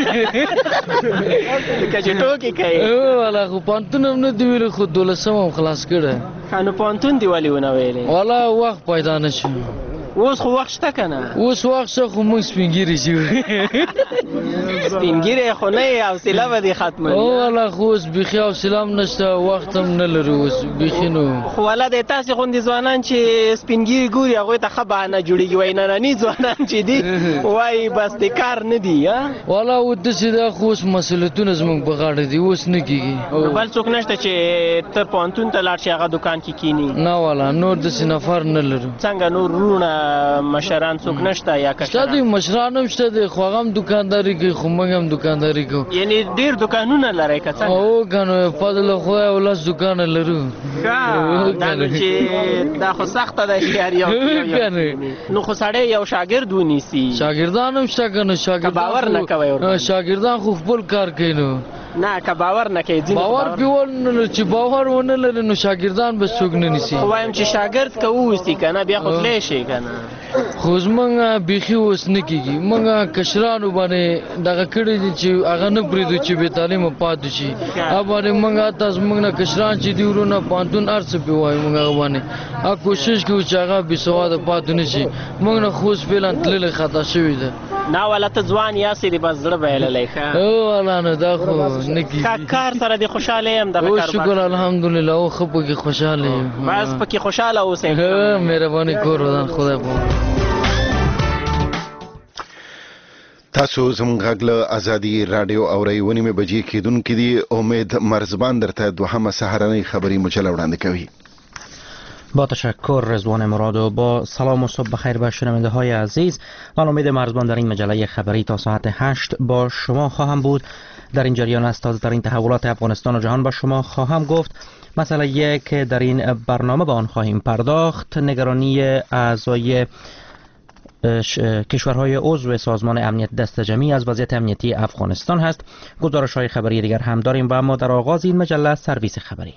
Q: لکه چې ټوکې کوي.
E: والا خو پوهنتون هم نه دي ویلي خو دولسم هم خلاص کړی.
Q: ښه نو پوهنتون دې ولې ونه ویلې؟
E: والا وخت پیدا نه شو.
Q: اوس خو وخت شته که نه؟
E: اوس وخت شته خو موږ سپینګیري شو.
Q: سپینګیری خو نه یې حوصله به دې ختمه وي.
E: او والا خو اوس بیخي حوصله هم نشته وخت هم نه لرو اوس بیخي نو.
Q: خو والا د تاسې غوندې ځوانان چې سپینګیري ګوري هغوی ته ښه بهانه جوړېږي وایي ننني ځوانان چې دي وایي بس د کار نه دي.
E: والا و داسې ده خو اوس مسؤلیتونه زموږ په غاړه دي اوس نه کېږي.
Q: بل څوک نشته چې ته پوهنتون ته لاړ شي هغه دکان کې کښېني؟
E: نه والا نور داسې نفر نه لرو.
Q: څنګه نور وروڼه مشران څوک نشته یا کشران؟
E: شته دي مشران هم شته دي خو هغه هم دکانداري کوي خو موږ هم دکانداري کوو.
Q: یعنې ډېر دکانونه لرئ که څنګه؟
E: او که نو فضل خدای او لس دکانه لرو.
Q: ښه دا نو چې دا خو سخته ده چې هر یو نو خو سړی یو شاګرد ونیسي.
E: شاګردان هم شته که نو شاګردان
Q: باور نه کوئ ورته؟
E: شاګردان خو خپل کار کوي نو.
Q: نه که باور نه کوي ځینې
E: باور پې ونه چې باور ونه لري نو شاګردان به څوک نه نیسي.
Q: خو وایم چې شاګرد که ووسي که نه بیا خو تلی شي که نه.
E: خو زموږ بیخي اوس نه کېږي. موږ کشرانو باندې دغه کړي دي چې هغه نه پرېږدو چې بې تعلیمه پاتې شي. هغه باندې موږ حتی زموږ نه کشران چې دي وروڼه پوهنتون هر څه پې وایو موږ هغه باندې هغه کوشش کوو چې هغه بې سواده پاتې نه شي. موږ نه خو اوس فعلا تللی خطا شوې ده.
Q: نه والا ته ځوان یاستې دې بس زړه بایللی. ښه
E: او والا نه دا خو نه کېږي.
Q: کار سره دې خوشحاله یم دغه کار؟
E: شکر الحمدلله او ښه پکې خوشحاله یم.
Q: بس پکې خوشحاله اوسئ.
E: مهرباني کور ودان خدای پاک.
A: تاسو زموږ غږ له ازادي رادیو اورئ ونیمه بجې کېدونکې دي. امید مرزبان درته دوهمه سهارنۍ خبری مجله وړاندې کوي.
R: با تشکر رضوان مراد و با سلام و صبح بخیر به شنونده های عزیز. من امید مرزبان در این مجله خبری تا ساعت هشت با شما خواهم بود. در این جریان از تازه ترین تحولات افغانستان و جهان با شما خواهم گفت. مسئله یک که در این برنامه به آن خواهیم پرداخت نگرانی اعضای کشورهای عضو سازمان امنیت دست جمعی از وضعیت امنیتی افغانستان هست. گزارش های خبری دیگر هم داریم و اما در آغاز این مجله سرویس خبری.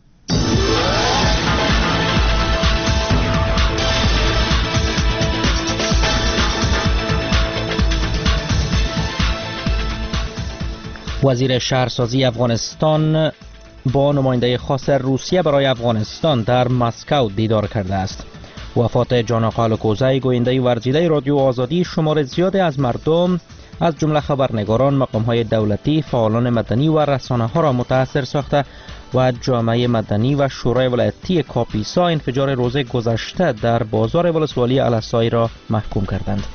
R: وزیر شهرسازی افغانستان با نماینده خاص روسیه برای افغانستان در مسکو دیدار کرده است. وفات جان آقا الکوزی گوینده ورزیده رادیو آزادی شمار زیادی از مردم از جمله خبرنگاران، مقام‌های دولتی، فعالان مدنی و رسانه‌ها را متاثر ساخته و جامعه مدنی و شورای ولایتی کاپیسا انفجار روز گذشته در بازار ولسوالی الاسای را محکوم کردند.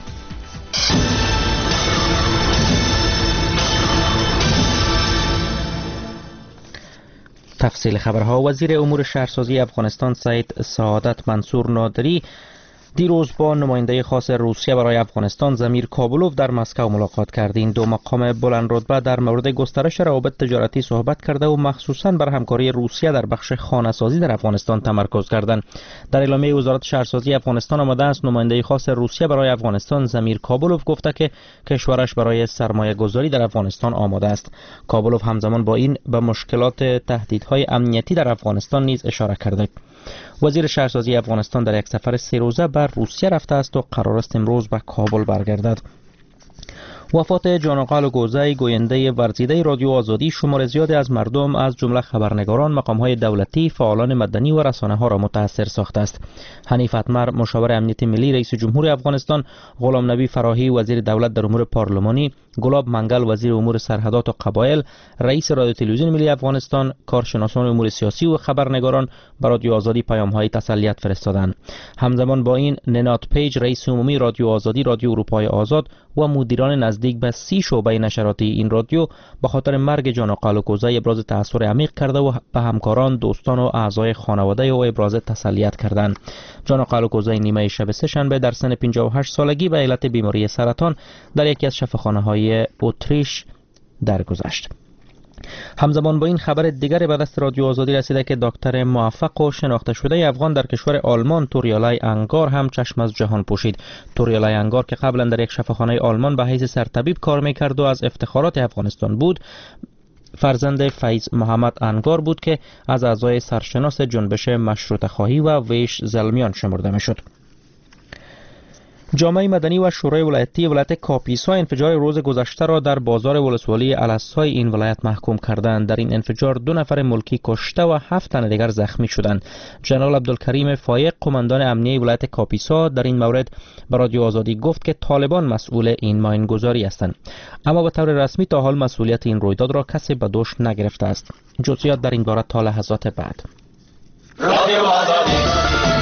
R: تفصیل خبرها. وزیر امور شهرسازی افغانستان سید سعادت منصور نادری دیروز با نماینده خاص روسیه برای افغانستان زمیر کابلوف در مسکو ملاقات کرد. این دو مقام بلند رتبه در مورد گسترش روابط تجارتی صحبت کرده و مخصوصاً بر همکاری روسیه در بخش خانه‌سازی در افغانستان تمرکز کردند. در اعلامیه وزارت شهرسازی افغانستان آمده است نماینده خاص روسیه برای افغانستان زمیر کابلوف گفته که کشورش برای سرمایه گذاری در افغانستان آماده است. کابلوف همزمان با این به مشکلات تهدیدهای امنیتی در افغانستان نیز اشاره کرده. وزیر شهرسازی افغانستان در یک سفر سه روزه به روسیه رفته است و قرار است امروز به کابل برگردد. وفات جان آقا الکوزی گوینده ورزیده رادیو آزادی شمار زیادی از مردم از جمله خبرنگاران، مقام‌های دولتی، فعالان مدنی و رسانه‌ها را متاثر ساخته است. حنیف اتمر مشاور امنیت ملی رئیس جمهور افغانستان، غلام نبی فراهی وزیر دولت در امور پارلمانی، گلاب منگل وزیر امور سرحدات و قبایل، رئیس رادیو تلویزیون ملی افغانستان، کارشناسان امور سیاسی و خبرنگاران به رادیو آزادی پیام‌های تسلیت فرستادند. همزمان با این ننات پیج رئیس عمومی رادیو آزادی، رادیو اروپای آزاد و مدیران نزدیک به سی شعبه نشراتی این رادیو به خاطر مرگ جان آقا الکوزی ابراز تأثیر عمیق کرده و به همکاران، دوستان و اعضای خانواده او ابراز تسلیت کردند. جان آقا الکوزی نیمه شب سه‌شنبه در سن پنجاه و هشت سالگی به علت بیماری سرطان در یکی از شفاخانه‌های اتریش درگذشت. همزمان با این خبر دیگر به دست رادیو آزادی رسیده که دکتر موفق و شناخته شده افغان در کشور آلمان توریالای انگار هم چشم از جهان پوشید. توریالای انگار که قبلا در یک شفاخانه آلمان به حیث سرطبیب کار میکرد و از افتخارات افغانستان بود، فرزند فیض محمد انگار بود که از اعضای سرشناس جنبش مشروطه خواهی و ویش زلمیان شمرده میشد. جامعه مدنی و شورای ولایتی ولایت کاپیسا انفجار روز گذشته را در بازار ولسوالی الاسای این ولایت محکوم کردند. در این انفجار دو نفر ملکی کشته و هفت تن دیگر زخمی شدند. جنرال عبدالکریم فایق قماندان امنیه ولایت کاپیسا در این مورد به رادیو آزادی گفت که طالبان مسئول این ماینگذاری هستند، اما به طور رسمی تا حال مسئولیت این رویداد را کسی به دوش نگرفته است. جزئیات در این باره تا لحظات بعد. رادیو آزادی.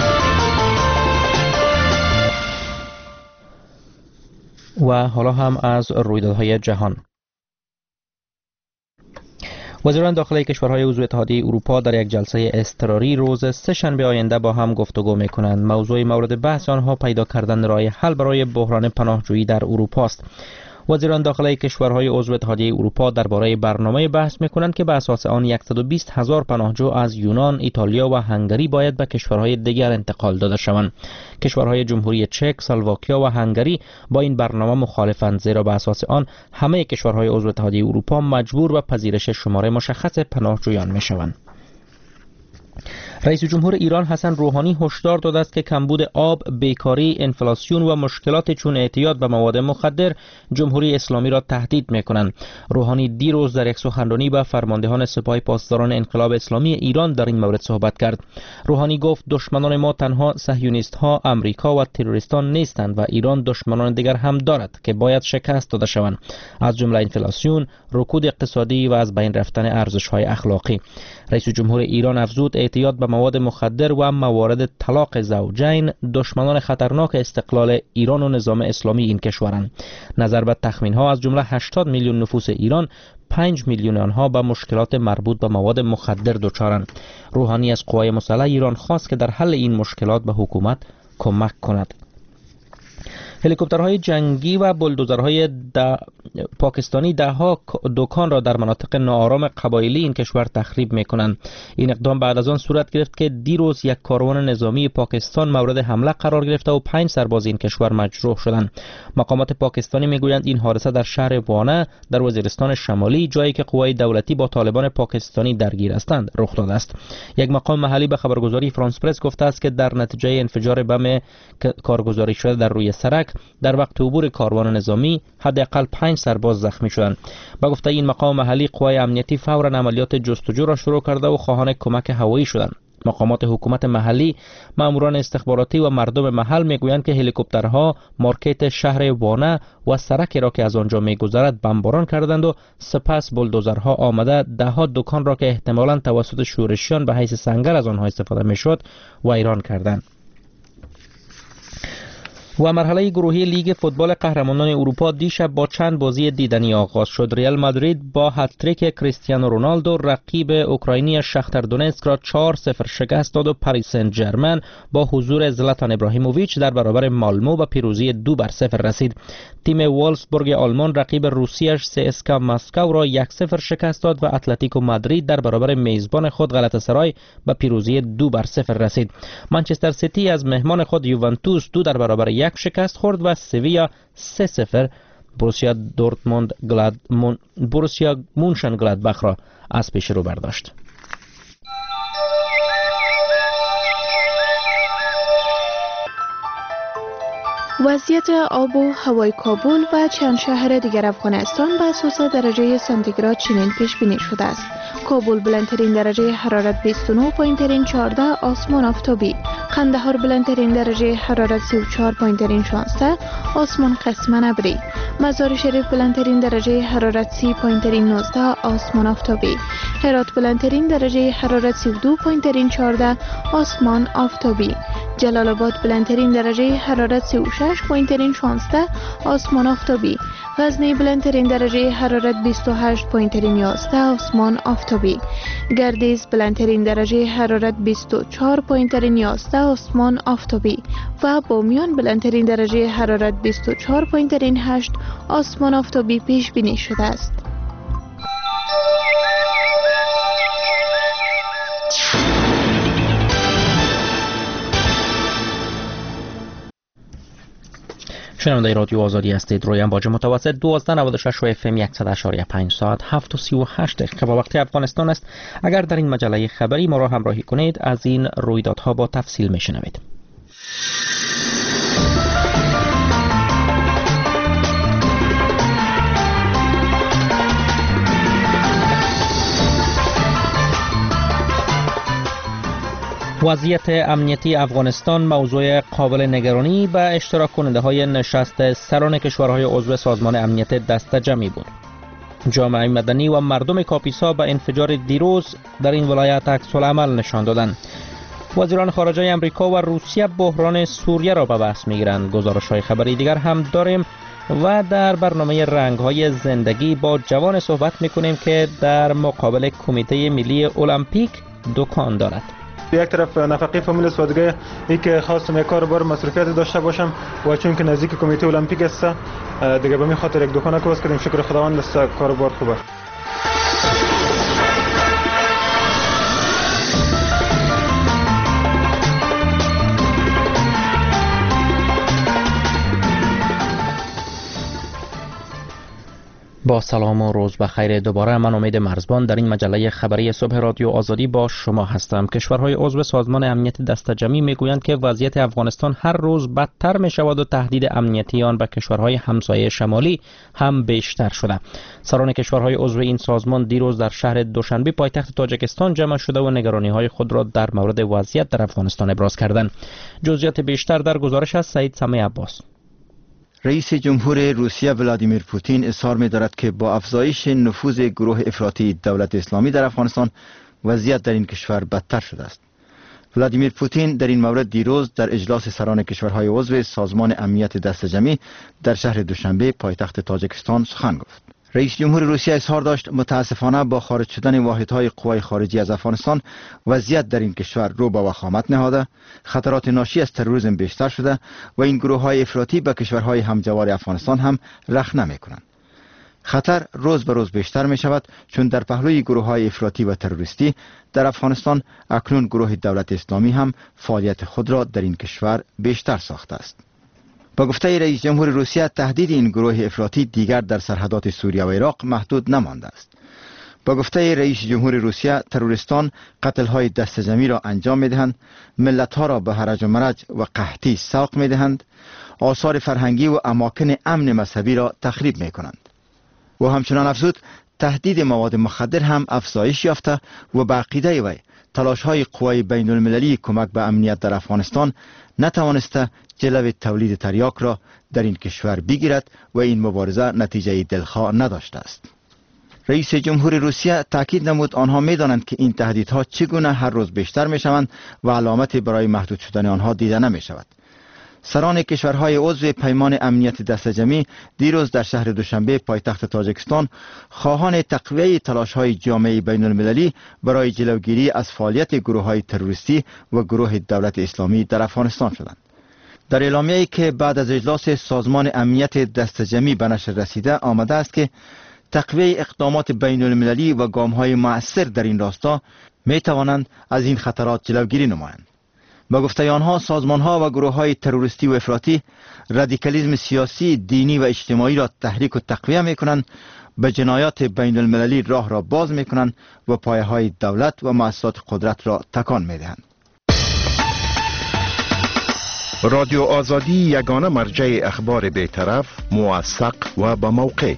R: و حالا هم از رویدادهای جهان. وزیران داخلی کشورهای عضو اتحادیه اروپا در یک جلسه اضطراری روز سه شنبه آینده با هم گفتگو می‌کنند. موضوع مورد بحث آنها پیدا کردن راه حل برای بحران پناهجویی در اروپا است. وزیران داخلی کشورهای عضو اتحادیه اروپا درباره برنامه بحث می‌کنند که به اساس آن صد و بیست هزار پناهجو از یونان، ایتالیا و هنگری باید به کشورهای دیگر انتقال داده شوند. کشورهای جمهوری چک، اسلواکیا و هنگری با این برنامه مخالفند، زیرا به اساس آن همه کشورهای عضو اتحادیه اروپا مجبور به پذیرش شماره مشخص پناهجویان می‌شوند. رئیس جمهور ایران حسن روحانی هشدار داده است که کمبود آب، بیکاری، انفلاسیون و مشکلات چون اعتیاد به مواد مخدر جمهوری اسلامی را تهدید می‌کنند. روحانی دیروز در یک سخنرانی به فرماندهان سپاه پاسداران انقلاب اسلامی ایران در این مورد صحبت کرد. روحانی گفت دشمنان ما تنها صهیونیست‌ها، امریکا و تروریستان نیستند و ایران دشمنان دیگر هم دارد که باید شکست داده شوند، از جمله انفلاسیون، رکود اقتصادی و از بین رفتن ارزش‌های اخلاقی. رئیس جمهور ایران افزود اعتیاد به مواد مخدر و موارد طلاق زوجین دشمنان خطرناک استقلال ایران و نظام اسلامی این کشورند. نظر به تخمین‌ها از جمله هشتاد میلیون نفوس ایران، پنج میلیون آنها به مشکلات مربوط به مواد مخدر دچارند. روحانی از قوای مسلح ایران خواست که در حل این مشکلات به حکومت کمک کند. هلیکوپترهای جنگی و بلدوزرهای ده پاکستانی ده ها دکان را در مناطق ناآرام قبایلی این کشور تخریب می‌کنند. این اقدام بعد از آن صورت گرفت که دیروز یک کاروان نظامی پاکستان مورد حمله قرار گرفته و پنج سرباز این کشور مجروح شدند. مقامات پاکستانی میگویند این حادثه در شهر وانه در وزیرستان شمالی، جایی که قوای دولتی با طالبان پاکستانی درگیر هستند، رخ داده است. یک مقام محلی به خبرگزاری فرانس پرس گفته است که در نتیجه انفجار بم کارگزاری شده در روی سرک در وقت عبور کاروان نظامی حداقل پنج سرباز زخمی شدند. با گفته این مقام محلی، قوای امنیتی فوراً عملیات جستجو را شروع کرده و خواهان کمک هوایی شدند. مقامات حکومت محلی، ماموران استخباراتی و مردم محل میگویند که هلیکوپترها مارکت شهر وانه و سرکی را که از آنجا میگذرد بمباران کردند و سپس بلدوزرها آمده ده ها دکان را که احتمالاً توسط شورشیان به حیث سنگر از آنها استفاده میشد ویران کردند. و مرحله گروهی لیگ فوتبال قهرمانان اروپا دیشب با چند بازی دیدنی آغاز شد. ریال مادرید با هتریک کریستیانو رونالدو رقیب اوکراینی شختر دونتسک را چهار صفر شکست داد و پاریس سن ژرمن با حضور زلاتان ابراهیموویچ در برابر مالمو به پیروزی دو بر صفر رسید. تیم وولفسبورگ آلمان رقیب روسیش سی اس کا مسکو را یک صفر شکست داد و اتلتیکو مادرید در برابر میزبان خود غلاتاسرای به پیروزی دو بر صفر رسید. منچستر سیتی از مهمان خود یوونتوس دو در برابر یک شکست خورد و سویا سه صفر بروسیا دورتموند گلاد مون بروسیا مونشن گلادباخ را از پیش رو برداشت.
S: وضعیت آب و هوای کابل و چند شهر دیگر افغانستان به اساس درجه سانتیگراد چنین پیش بینی شده است. کابل بلندترین درجه حرارت بیست و نه پایینترین چهارده، آسمان آفتابی. قندهار بلندترین درجه حرارت سی و چهار پایینترین شانزده، آسمان قسما ابری. مزار شریف بلندترین درجه حرارت سی پایینترین نوزده، آسمان آفتابی. هرات بلندترین درجه حرارت سی و دو پایینترین چهارده، آسمان آفتابی. جلال آباد بلندترین درجه حرارت سی و شش پایینترین شانزده، آسمان آفتابی. غزنی بلندترین درجه حرارت بیست و هشت پایینترین یازده، آسمان آفتابی. گردیز بلندترین درجه حرارت بیست و چهار پایینترین یازده، آسمان آفتابی. و بامیان بلندترین درجه حرارت بیست و چهار پایینترین هشت، آسمان آفتابی پیش بینی شده است.
R: شنونده رادیو آزادی هستید. روی امواج متوسط دوازده نود و شش و اف ام صد و هشت و پنج ساعت هفت و سی و هشت دقیقه با وقت افغانستان است. اگر در این مجله خبری ما را همراهی کنید از این رویدادها با تفصیل میشنوید. وضعیت امنیتی افغانستان موضوع قابل نگرانی به اشتراک کننده های نشست سران کشورهای عضو سازمان امنیت دسته جمعی بود. جامعه مدنی و مردم کاپیسا به انفجار دیروز در این ولایت عکس العمل نشان دادند. وزیران خارجه امریکا و روسیه بحران سوریه را به بحث میگیرند. گزارش های خبری دیگر هم داریم و در برنامه رنگ های زندگی با جوان صحبت میکنیم که در مقابل کمیته ملی المپیک دکان دارد.
T: یک طرف نفقه فامیل سودگاه ای که خواستم یک کار بار مصرفیت داشته باشم و چون که نزدیک کمیته المپیک است دیگه به می خاطر یک دکان کوس کردیم. شکر خداوند است کار بار خوبه.
R: با سلام و روز بخیر. دوباره من امید مرزبان در این مجله خبری صبح رادیو آزادی با شما هستم. کشورهای عضو سازمان امنیت دسته جمعی میگویند که وضعیت افغانستان هر روز بدتر می شود و تهدید امنیتی آن به کشورهای همسایه شمالی هم بیشتر شده. سران کشورهای عضو این سازمان دیروز در شهر دوشنبه پایتخت تاجیکستان جمع شده و نگرانی های خود را در مورد وضعیت در افغانستان ابراز کردند. جزئیات بیشتر در گزارش از سعید سمی عباس.
U: رئیس جمهور روسیه ولادیمیر پوتین اظهار می‌دارد که با افزایش نفوذ گروه افراطی دولت اسلامی در افغانستان وضعیت در این کشور بدتر شده است. ولادیمیر پوتین در این مورد دیروز در اجلاس سران کشورهای عضو سازمان امنیت دست جمعی در شهر دوشنبه پایتخت تاجیکستان سخن گفت. رئیس جمهور روسیه اظهار داشت متاسفانه با خارج شدن واحدهای قوای خارجی از افغانستان وضعیت در این کشور رو به وخامت نهاده، خطرات ناشی از تروریسم بیشتر شده و این گروه‌های افراطی به کشورهای همجوار افغانستان هم رخ نمی‌کنند. خطر روز به روز بیشتر می شود چون در پهلوی گروه‌های افراطی و تروریستی در افغانستان اکنون گروه دولت اسلامی هم فعالیت خود را در این کشور بیشتر ساخته است. با گفته رئیس جمهور روسیه تهدید این گروه افراطی دیگر در سرحدات سوریه و عراق محدود نمانده است. با گفته رئیس جمهور روسیه تروریستان قتل‌های دست جمعی را انجام می‌دهند، ملت‌ها را به هرج و مرج و قحطی سوق می‌دهند، آثار فرهنگی و اماکن امن مذهبی را تخریب می‌کنند. و همچنان افزود تهدید مواد مخدر هم افزایش یافته و به عقیده وی تلاش‌های قوای بین المللی کمک به امنیت در افغانستان نتوانسته جلو تولید تریاک را در این کشور بگیرد و این مبارزه نتیجه دلخواه نداشته است. رئیس جمهور روسیه تاکید نمود آنها می‌دانند که این تهدیدها چگونه هر روز بیشتر می‌شوند و علامتی برای محدود شدن آنها دیده نمی‌شود. سران کشورهای عضو پیمان امنیت دست جمعی دیروز در شهر دوشنبه پایتخت تاجیکستان خواهان تقویه تلاش‌های جامعه بین المللی برای جلوگیری از فعالیت گروه‌های تروریستی و گروه دولت اسلامی در افغانستان شدند. در اعلامیه‌ای که بعد از اجلاس سازمان امنیت دست جمعی به نشر رسیده آمده است که تقویه اقدامات بین المللی و گام‌های مؤثر در این راستا می توانند از این خطرات جلوگیری نمایند. با گفته آنها سازمان‌ها و گروه‌های تروریستی و افراطی رادیکالیسم سیاسی، دینی و اجتماعی را تحریک و تقویه می‌کنند، به جنایات بین المللی راه را باز می‌کنند و پایه‌های دولت و مؤسسات قدرت را تکان می‌دهند.
O: رادیو آزادی یگانه مرجع اخبار بی‌طرف، موثق و با موقع.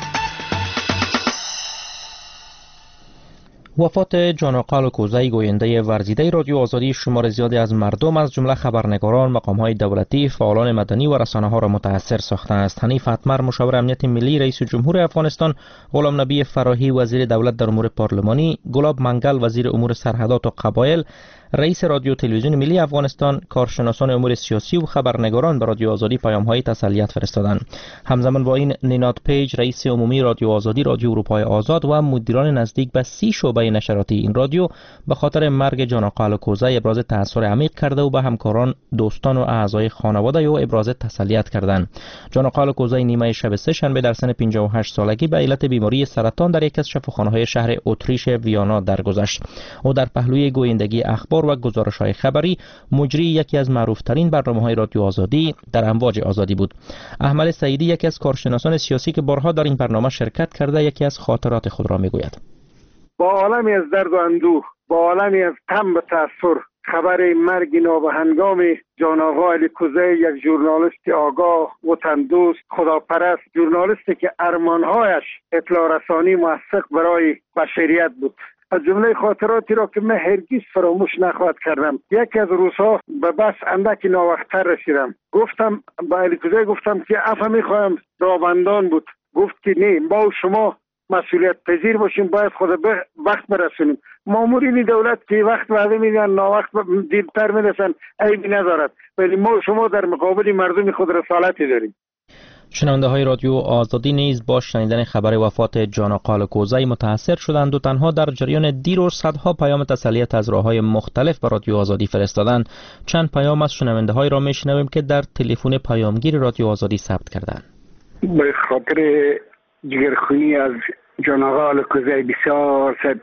R: وفات جان آقا کوزی گوینده ورزیده رادیو آزادی شمار زیادی از مردم از جمله خبرنگاران، مقام‌های دولتی، فعالان مدنی و رسانه‌ها را متاثر ساخته است. حنیف اتمر مشاور امنیت ملی رئیس جمهور افغانستان، غلام نبی فراهی وزیر دولت در امور پارلمانی، گلاب منگل وزیر امور سرحدات و قبایل، رئیس رادیو تلویزیون ملی افغانستان، کارشناسان امور سیاسی و خبرنگاران به رادیو آزادی پیام‌های تسلیت فرستادند. همزمان با این نیناد پیج رئیس عمومی رادیو آزادی، رادیو اروپای آزاد و مدیران نزدیک به سی شعبه نشراتی این رادیو به خاطر مرگ جان آقا الکوزی ابراز تأثیر عمیق کرده و به همکاران، دوستان و اعضای خانواده او ابراز تسلیت کردند. جان آقا الکوزی نیمه شب سه شنبه در سن پنجاه و هشت سالگی به علت بیماری سرطان در یک از شفاخانه‌های شهر اتریش ویانا درگذشت. او در پهلوی گویندگی اخبار و گزارش‌های خبری مجری یکی از معروف‌ترین برنامه‌های رادیو آزادی در امواج آزادی بود. احمد سعیدی یکی از کارشناسان سیاسی که بارها در این برنامه شرکت کرده یکی از خاطرات خود را میگوید.
B: با عالمی از درد و اندوه، با عالمی از غم و تأثر، خبر مرگ نابهنگام جان آقا الکوزی، یک ژورنالیست آگاه، وطندوست، خداپرست، ژورنالیستی که ارمانهایش اطلاع رسانی موثق برای بشریت بود. از جمله خاطراتی را که من هرگز فراموش نخواهد کردم، یکی از روزها به بس اندکی ناوقت‌تر رسیدم. گفتم به الکوزی گفتم که عفو می‌خواهم، رابندان بود. گفت که نه، ما و شما مسئولیت پذیر باشیم، باید خود به وقت برسونیم. مامورین دولت که وقت وعده میدن ناوقت دیرتر میرسن، عیبی ندارد، ولی ما و شما در مقابل مردم خود رسالتی داریم.
R: شنونده های رادیو آزادی نیز با شنیدن خبر وفات جان آقا الکوزی متاثر شدند و تنها در جریان دیروز صدها پیام تسلیت از راه‌های مختلف به رادیو آزادی فرستادند. چند پیام از شنونده های را میشنویم که در تلفن پیامگیر رادیو آزادی ثبت کردند.
V: به خاطر جگرخونی از جان آقا الکوزی بسیار سد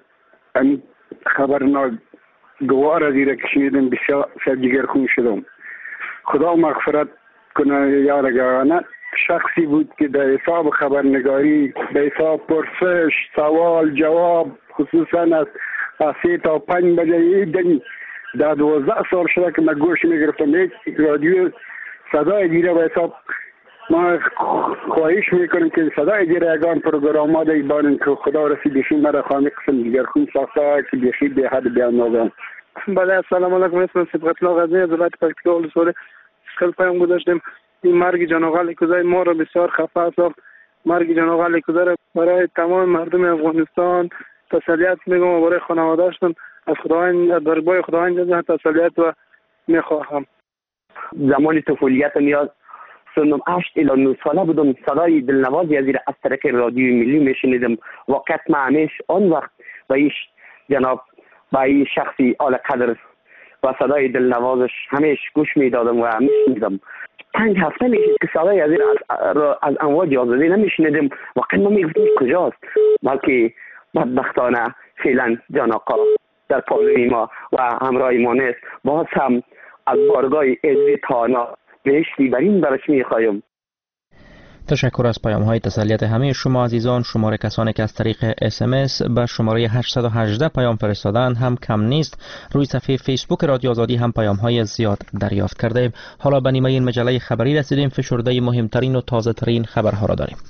V: خبرناک گوار از ایره که شنیدم بسیار سد جگرخون شدم. خدا مغفرت کنه یارگانه. شخصی بود که در حساب خبرنگاری، در حساب پرسش، سوال، جواب، خصوصا از سه تا پنج بجه دنی در دوازده سال شده که من گوش میگرفتم یک رادیو صدای دیره به حساب. ما خواهش میکنیم که صدای دیره یگان پروگرام ها در بانن که خدا رسی بیشی مرا خانه قسم دیگر خون ساخته که بیشی به حد بیان ناگان.
W: بله، السلام علیکم. اسم صدقت الله غزنی از ولایت پکتیکا ولسوالی. خیلی پیام گذاشتیم. این مرگ جان آقا الکوزی ما را بسیار خفه ساخت. مرگ جان آقا الکوزی را برای تمام مردم افغانستان تسلیت میگم و برای خانواده‌شون از خداوند دربار خداوند جل تسلیت و میخواهم.
C: زمان طفولیت نیاز سنم هشت الی نه ساله بودم، صدای دلنوازی از از طریق رادیوی ملی میشنیدم. واقعا ما همیش آن وقت با ایش جناب با این شخصی اعلی قدر و صدای دلنوازش همیش گوش میدادم و میشنیدم. پنج هفته میشید که صدای از از امواج آزادی نمیشنیدم. واقعا ما میگفتیم کجاست، بلکه بدبختانه فعلا جان آقا در پالوی ما و همراه ما نیست. باز هم از بارگاه عزی تانا بهشتی برین برش میخوایم.
R: تشکر از پیام های تسلیت همه شما عزیزان. شماره کسانی که از طریق اس ام اس به شماره هشت یک هشت پیام فرستادن هم کم نیست. روی صفحه فیسبوک رادیو آزادی هم پیام های زیاد دریافت کرده. حالا به نیمه این مجله خبری رسیدیم. فشرده مهمترین و تازه ترین خبرها را داریم.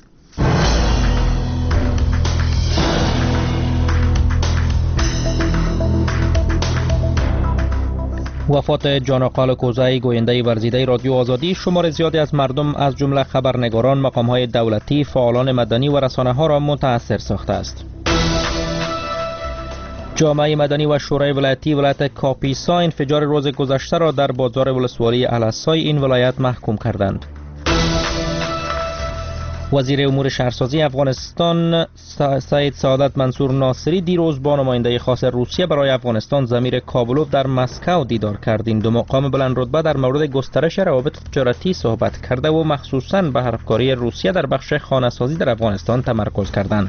R: وفات جان آقا کوزه، گوینده ورزیده رادیو آزادی، شمار زیادی از مردم از جمله خبرنگاران، مقام‌های دولتی، فعالان مدنی و رسانه‌ها را متأثر ساخته است. جامعه مدنی و شورای ولایتی ولایت کاپیسا انفجار روز گذشته را در بازار ولسوالی الاسای این ولایت محکوم کردند. وزیر امور شهرسازی افغانستان سید سعادت منصور ناصری دیروز با نماینده خاص روسیه برای افغانستان زمیر کابلوف در مسکو دیدار کرد. این دو مقام بلند رتبه در مورد گسترش روابط تجارتی صحبت کرده و مخصوصاً به همکاری روسیه در بخش خانه‌سازی در افغانستان تمرکز کردند.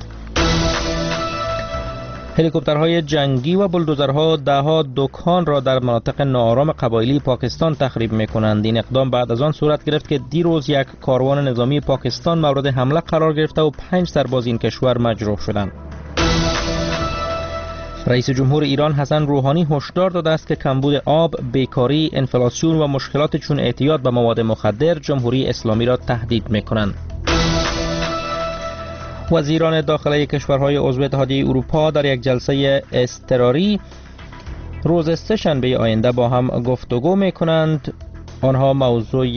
R: هلیکوپترهای جنگی و بلدوزرها دهها دکان را در مناطق ناآرام قبایلی پاکستان تخریب می‌کنند. این اقدام بعد از آن صورت گرفت که دیروز یک کاروان نظامی پاکستان مورد حمله قرار گرفته و پنج سرباز این کشور مجروح شدند. رئیس جمهور ایران حسن روحانی هشدار داده است که کمبود آب، بیکاری، انفلاسیون و مشکلات چون اعتیاد به مواد مخدر جمهوری اسلامی را تهدید می‌کنند. وزیران داخلی کشورهای عضو اتحادیه اروپا در یک جلسه اضطراری روز سه‌شنبه آینده با هم گفتگو می‌کنند. آنها موضوع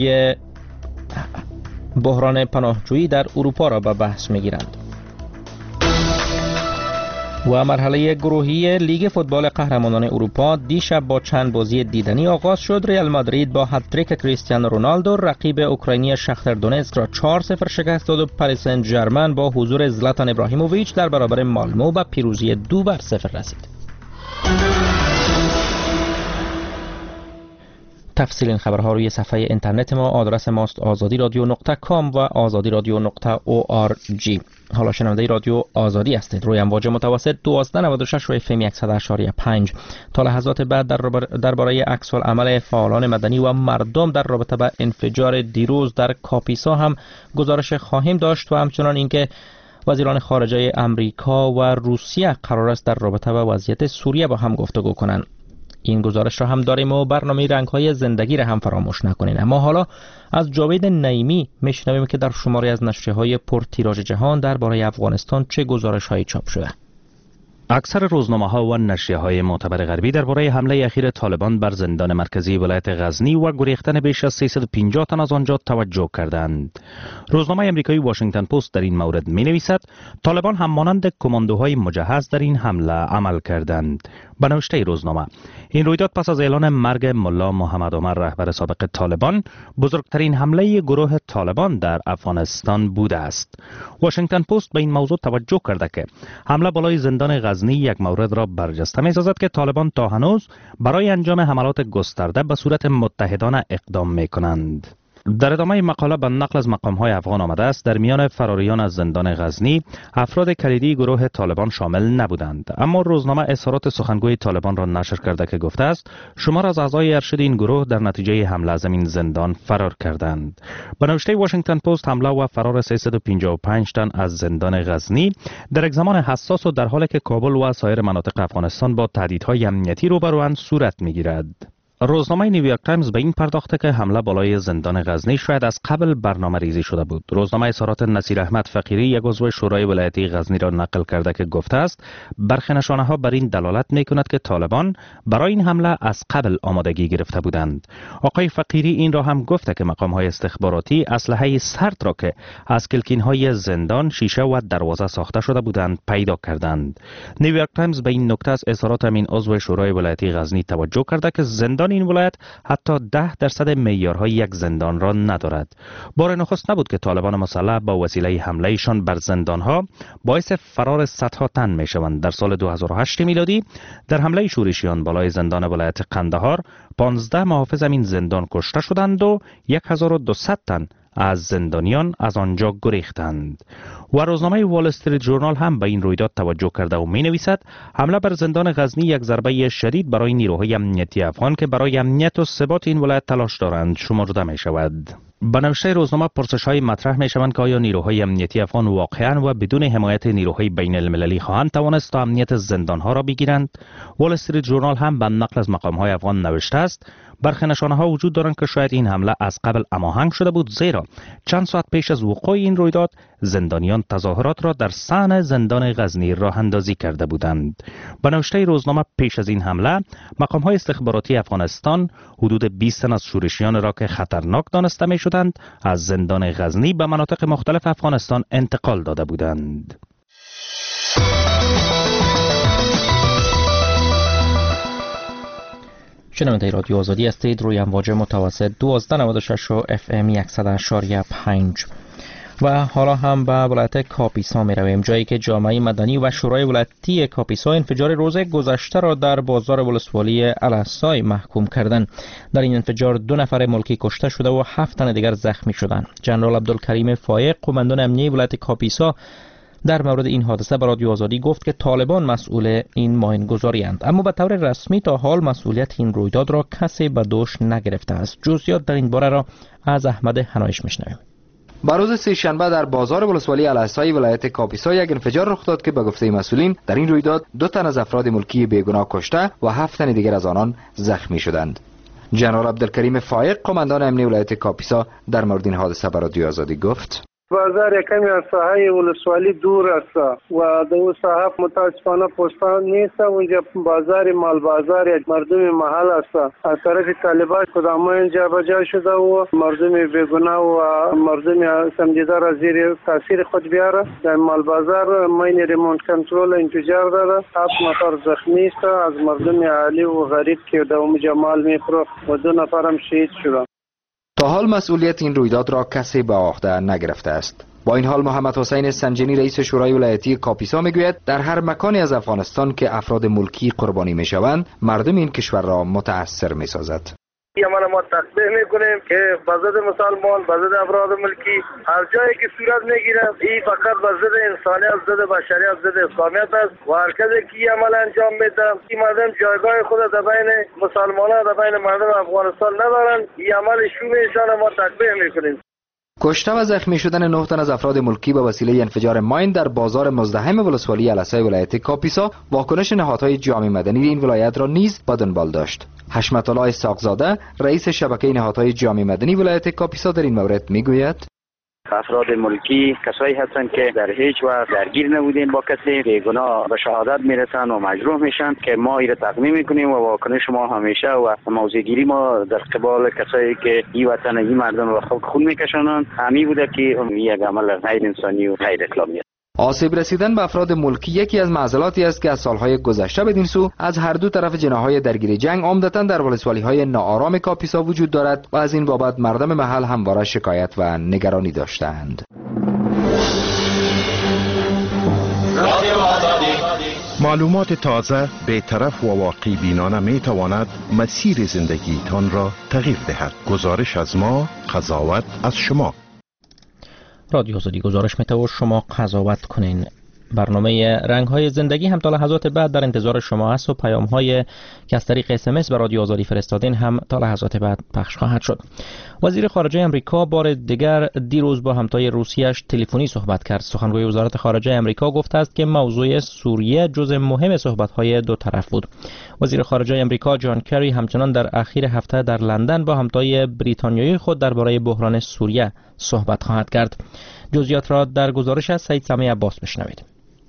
R: بحران پناهجویی در اروپا را به بحث می‌گیرند. و مرحله گروهی لیگ فوتبال قهرمانان اروپا دیشب با چند بازی دیدنی آغاز شد. ریال مادرید با هتریک کریستیانو رونالدو رقیب اوکراینی شختر دونتسک را چهار صفر شکست داد و پاریس سن ژرمن با حضور زلاتان ابراهیموویچ در برابر مالمو به پیروزی دو بر صفر رسید. تفصیل این خبرها روی صفحه اینترنت ما، آدرس ماست آزادی رادیو نقطه کام و آزادی رادیو نقطه او آر جی. حالا شنونده رادیو آزادی هستید. روی امواج متوسط دوازده نود و شش و اف ام صد و هشت و پنج. تا لحظات بعد درباره عکس العمل فعالان مدنی و مردم در رابطه با انفجار دیروز در کاپیسا هم گزارش خواهیم داشت و همچنان اینکه وزیران خارجه امریکا و روسیه قرار است در رابطه با وضعیت سوریه با هم گفتگو کنند. این گزارش را هم داریم و برنامه رنگ‌های زندگی را هم فراموش نکنید. اما حالا از جاوید نعیمی میشنویم که در شماری از نشریه‌های پرتیراژ جهان درباره افغانستان چه گزارش‌هایی چاپ شده.
D: اکثر روزنامه‌ها و نشریه‌های معتبر غربی درباره حمله اخیر طالبان بر زندان مرکزی ولایت غزنی و گریختن بیش از سیصد و پنجاه تن از آنجا توجه کردند. روزنامه آمریکایی واشنگتن پست در این مورد می‌نویسد طالبان هم مانند کماندوهای مجهز در این حمله عمل کردند. به نوشته روزنامه این رویداد پس از اعلان مرگ ملا محمد عمر رهبر سابق طالبان بزرگترین حمله گروه طالبان در افغانستان بوده است. واشنگتن پست به این موضوع توجه کرده که حمله بالای زندان غزنی یک مورد را برجسته می‌سازد که طالبان تا هنوز برای انجام حملات گسترده به صورت متحدانه اقدام می‌کنند. در ادامه مقاله به نقل از مقام‌های افغان آمده است در میان فراریان از زندان غزنی افراد کلیدی گروه طالبان شامل نبودند، اما روزنامه اظهارات سخنگوی طالبان را نشر کرده که گفته است شمار از اعضای ارشد این گروه در نتیجه حمله از این زندان فرار کردند. به نوشته واشنگتن پست حمله و فرار سیصد و پنجاه و پنج تن از زندان غزنی در یک زمان حساس و در حالی که کابل و سایر مناطق افغانستان با تهدیدهای امنیتی روبروند صورت می‌گیرد. روزنامه نیویورک تایمز به این پرداخته که حمله بالای زندان غزنی شاید از قبل برنامه ریزی شده بود. روزنامه اظهارات نصیر احمد فقیری یک عضو شورای ولایتی غزنی را نقل کرده که گفته است برخی نشانه ها بر این دلالت می کند که طالبان برای این حمله از قبل آمادگی گرفته بودند. آقای فقیری این را هم گفته که مقام های استخباراتی اسلحه سرد را که از کلکین های زندان، شیشه و دروازه ساخته شده بودند پیدا کردند. نیویورک تایمز به این نکته از اظهارات همین عضو شورای ولایتی غزنی توجه کرده که زندان این ولایت حتی ده درصد معیارهای یک زندان را ندارد. بار نخست نبود که طالبان مسلح با وسیله حملهشان بر زندانها باعث فرار صدها تن می شوند. در سال دو هزار و هشت میلادی در حمله شورشیان بالای زندان ولایت قندهار پانزده محافظ این زندان کشته شدند و هزار و دویست تن از زندانیان از آنجا گریختند. و روزنامه وال استریت ژورنال هم به این رویداد توجه کرده و می نویسد حمله بر زندان غزنی یک ضربه شدید برای نیروهای امنیتی افغان که برای امنیت و ثبات این ولایت تلاش دارند شمرده می شود. به نوشته روزنامه پرسش های مطرح می شوند که آیا نیروهای امنیتی افغان واقعا و بدون حمایت نیروهای بین المللی خواهند توانست تا امنیت زندان ها را بگیرند؟ وال استریت ژورنال هم به نقل از مقام های افغان نوشته است برخی نشانه ها وجود دارند که شاید این حمله از قبل هماهنگ شده بود، زیرا چند ساعت پیش از وقوع این رویداد زندانیان تظاهرات را در صحن زندان غزنی راه اندازی کرده بودند. به نوشته روزنامه پیش از این حمله مقام های استخباراتی افغانستان حدود بیست تن از شورشیان را که خطرناک دانسته می شدند از زندان غزنی به مناطق مختلف افغانستان انتقال داده بودند.
R: شنونده رادیو آزادی هستید. روی امواج متوسط دوازده نود و شش و اف ام صد و اشاری پنج. و حالا هم به ولایت کاپیسا می رویم، جایی که جامعه مدنی و شورای ولایتی کاپیسا انفجار روز گذشته را در بازار ولسوالی الاسای محکوم کردند. در این انفجار دو نفر ملکی کشته شده و هفت تن دیگر زخمی شدند. جنرال عبدالکریم فایق قماندان امنیتی ولایت کاپیسا در مورد این حادثه به رادیو آزادی گفت که طالبان مسئول این ماینگذاری اند، اما به طور رسمی تا حال مسئولیت این رویداد را کسی به دوش نگرفته است. جزئیات در این باره را از احمد حنایش میشنویم.
H: با روز سه شنبه در بازار ولسوالی الاسای ولایت کاپیسا یک انفجار رخ داد که به گفته مسئولین در این رویداد دو تن از افراد ملکی بیگناه کشته و هفت تن دیگر از آنان زخمی شدند. جنرال عبدالکریم فایق قماندان امنیتی ولایت کاپیسا در مورد این حادثه به رادیو آزادی گفت:
W: بازار کمی از ساحه ولسوالی دور است و در اون ساحه متاسفانه پستان نیست. اونجا بازار مال بازار یک مردم محل است. از طرف طالبان کدامین جابجا شده و مردم بیگناه و مردم سمجیده را زیر تاثیر خود بیاره. در مال بازار مین ریمونت کنترل انفجار داره. هفت نفر زخمی است از مردم عالی و غریب که در اونجا مال میفروخت و دو نفر هم شهید شدند.
H: تا حال مسئولیت این رویداد را کسی به عهده نگرفته است. با این حال محمد حسین سنجنی رئیس شورای ولایتی کاپیسا میگوید در هر مکانی از افغانستان که افراد ملکی قربانی میشوند مردم این کشور را متاثر میسازد.
J: یمن ما تقبیح میکنیم که بزد مسلمان بزد افراد ملکی هر جایی که صورت میگیره این فقط بزد انسانیت، ضد بشریت، ضد اسلامیت است و هر کسی که این عمل انجام میده این مردم جایگاه خود در بین مسلمانان در بین مردم افغانستان ندارند. این عمل شومشان ما تقبیح میکنیم.
H: کشته و زخمی شدن نه تن از افراد ملکی به وسیله انفجار ماین در بازار مزدحم ولسوالی الاسای ولایت کاپیسا واکنش نهادهای جامعه مدنی این ولایت را نیز به دنبال داشت. حشمت الله اسحاقزاده رئیس شبکه نهادهای جامعه مدنی ولایت کاپیسا در این مورد میگوید:
K: افراد ملکی کسایی هستند که در هیچ وقت درگیر نبودین با کسی، بیگناه به شهادت میرسن و مجروح میشن که ما این تقدیم میکنیم و واکنش ما همیشه و موضع‌گیری ما در قبال کسایی که این وطن این مردم رو خود خون میکشونن همین بوده که یک عمل غیر انسانی و غیر اسلامی.
H: آسیب رسیدن به افراد ملکی یکی از معضلاتی است که از سالهای گذشته بدین سو از هر دو طرف جناح‌های درگیر جنگ عمدتاً در ولسوالی‌های ناآرام کاپیسا وجود دارد و از این بابت مردم محل همواره شکایت و نگرانی داشتند.
O: معلومات تازه، بی‌طرف و واقعی بینانه می تواند مسیر زندگیتان را تغییر دهد. گزارش از ما، قضاوت از شما.
R: رادیو آزادی گزارش می‌تواند شما قضاوت کنین. برنامه رنگ‌های زندگی هم تا لحظات بعد در انتظار شما است و پیام‌های که از طریق اس ام اس به رادیو آزادی فرستادین هم تا لحظات بعد پخش خواهد شد. وزیر خارجه امریکا بار دیگر دیروز با همتای روسیه‌اش تلفنی صحبت کرد. سخنگوی وزارت خارجه امریکا گفته است که موضوع سوریه جزء مهم صحبت‌های دو طرف بود. وزیر خارجه امریکا جان کری همچنان در اخیر هفته در لندن با همتای بریتانیایی خود درباره بحران سوریه صحبت خواهد کرد. جزئیات را در گزارش از سعید سمی عباس بشنوید.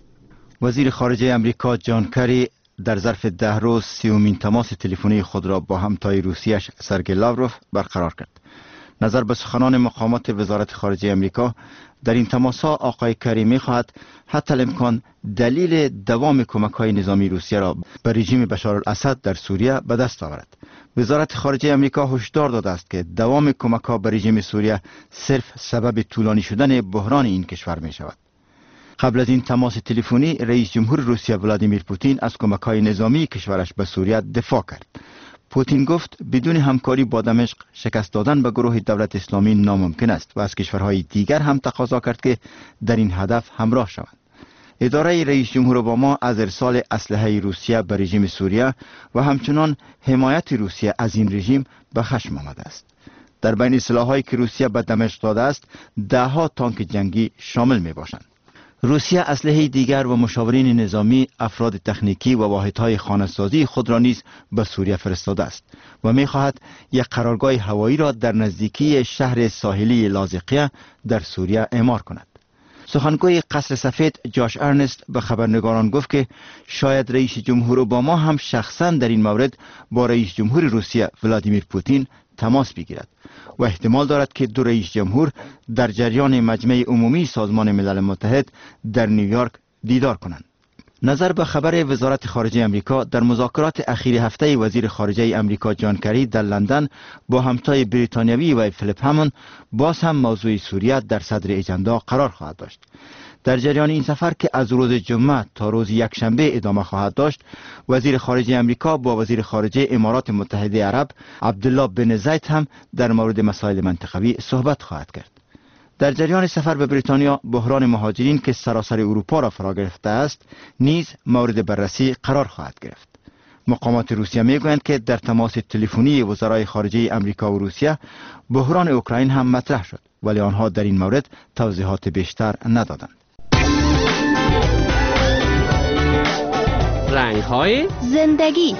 U: وزیر خارجه امریکا جان کری در ظرف ده روز سیومین تماس تلفنی خود را با همتای روسیه‌اش سرگئی لاوروف برقرار کرد. نظر به سخنان مقامات وزارت خارجه امریکا در این تماس‌ها آقای کری می‌خواهد حتی الامکان دلیل دوام کمک‌های نظامی روسیه را به رژیم بشارالاسد در سوریه به دست آورد. وزارت خارجه امریکا هشدار داده است که دوام کمک‌ها به رژیم سوریه صرف سبب طولانی شدن بحران این کشور می‌شود. قبل از این تماس تلفنی رئیس جمهور روسیه ولادیمیر پوتین از کمک‌های نظامی کشورش به سوریه دفاع کرد. پوتین گفت بدون همکاری با دمشق شکست دادن به گروه دولت اسلامی ناممکن است و از کشورهای دیگر هم تقاضا کرد که در این هدف همراه شوند. اداره رئیس جمهور اوباما از ارسال اسلحه روسیه به رژیم سوریه و همچنان حمایت روسیه از این رژیم به خشم آمده است. در بین سلاح‌هایی که روسیه به دمشق داده است ده‌ها تانک جنگی شامل می‌باشند. روسیه اسلحه دیگر و مشاورین نظامی، افراد تکنیکی و واحدهای خانه‌سازی خود را نیز به سوریه فرستاده است و می‌خواهد یک قرارگاه هوایی را در نزدیکی شهر ساحلی لاذقیه در سوریه اعمار کند. سخنگوی قصر سفید جاش ارنست به خبرنگاران گفت که شاید رئیس جمهور اوباما هم شخصا در این مورد با رئیس جمهور روسیه ولادیمیر پوتین تماس بگیرد و احتمال دارد که دو رئیس جمهور در جریان مجمع عمومی سازمان ملل متحد در نیویورک دیدار کنند. نظر به خبر وزارت خارجه امریکا در مذاکرات اخیر هفته وزیر خارجه امریکا جان کری در لندن با همتای بریتانیایی و فیلیپ همون باز هم موضوع سوریه در صدر اجندا قرار خواهد داشت. در جریان این سفر که از روز جمعه تا روز یکشنبه ادامه خواهد داشت، وزیر خارجه امریکا با وزیر خارجه امارات متحده عرب عبدالله بن زید هم در مورد مسائل منطقوی صحبت خواهد کرد. در جریان سفر به بریتانیا بحران مهاجرین که سراسر اروپا را فرا گرفته است نیز مورد بررسی قرار خواهد گرفت. مقامات روسیه میگویند که در تماس تلفنی وزرای خارجه امریکا و روسیه بحران اوکراین هم مطرح شد، ولی آنها در این مورد توضیحات بیشتر ندادند.
L: رنگ‌های زندگی.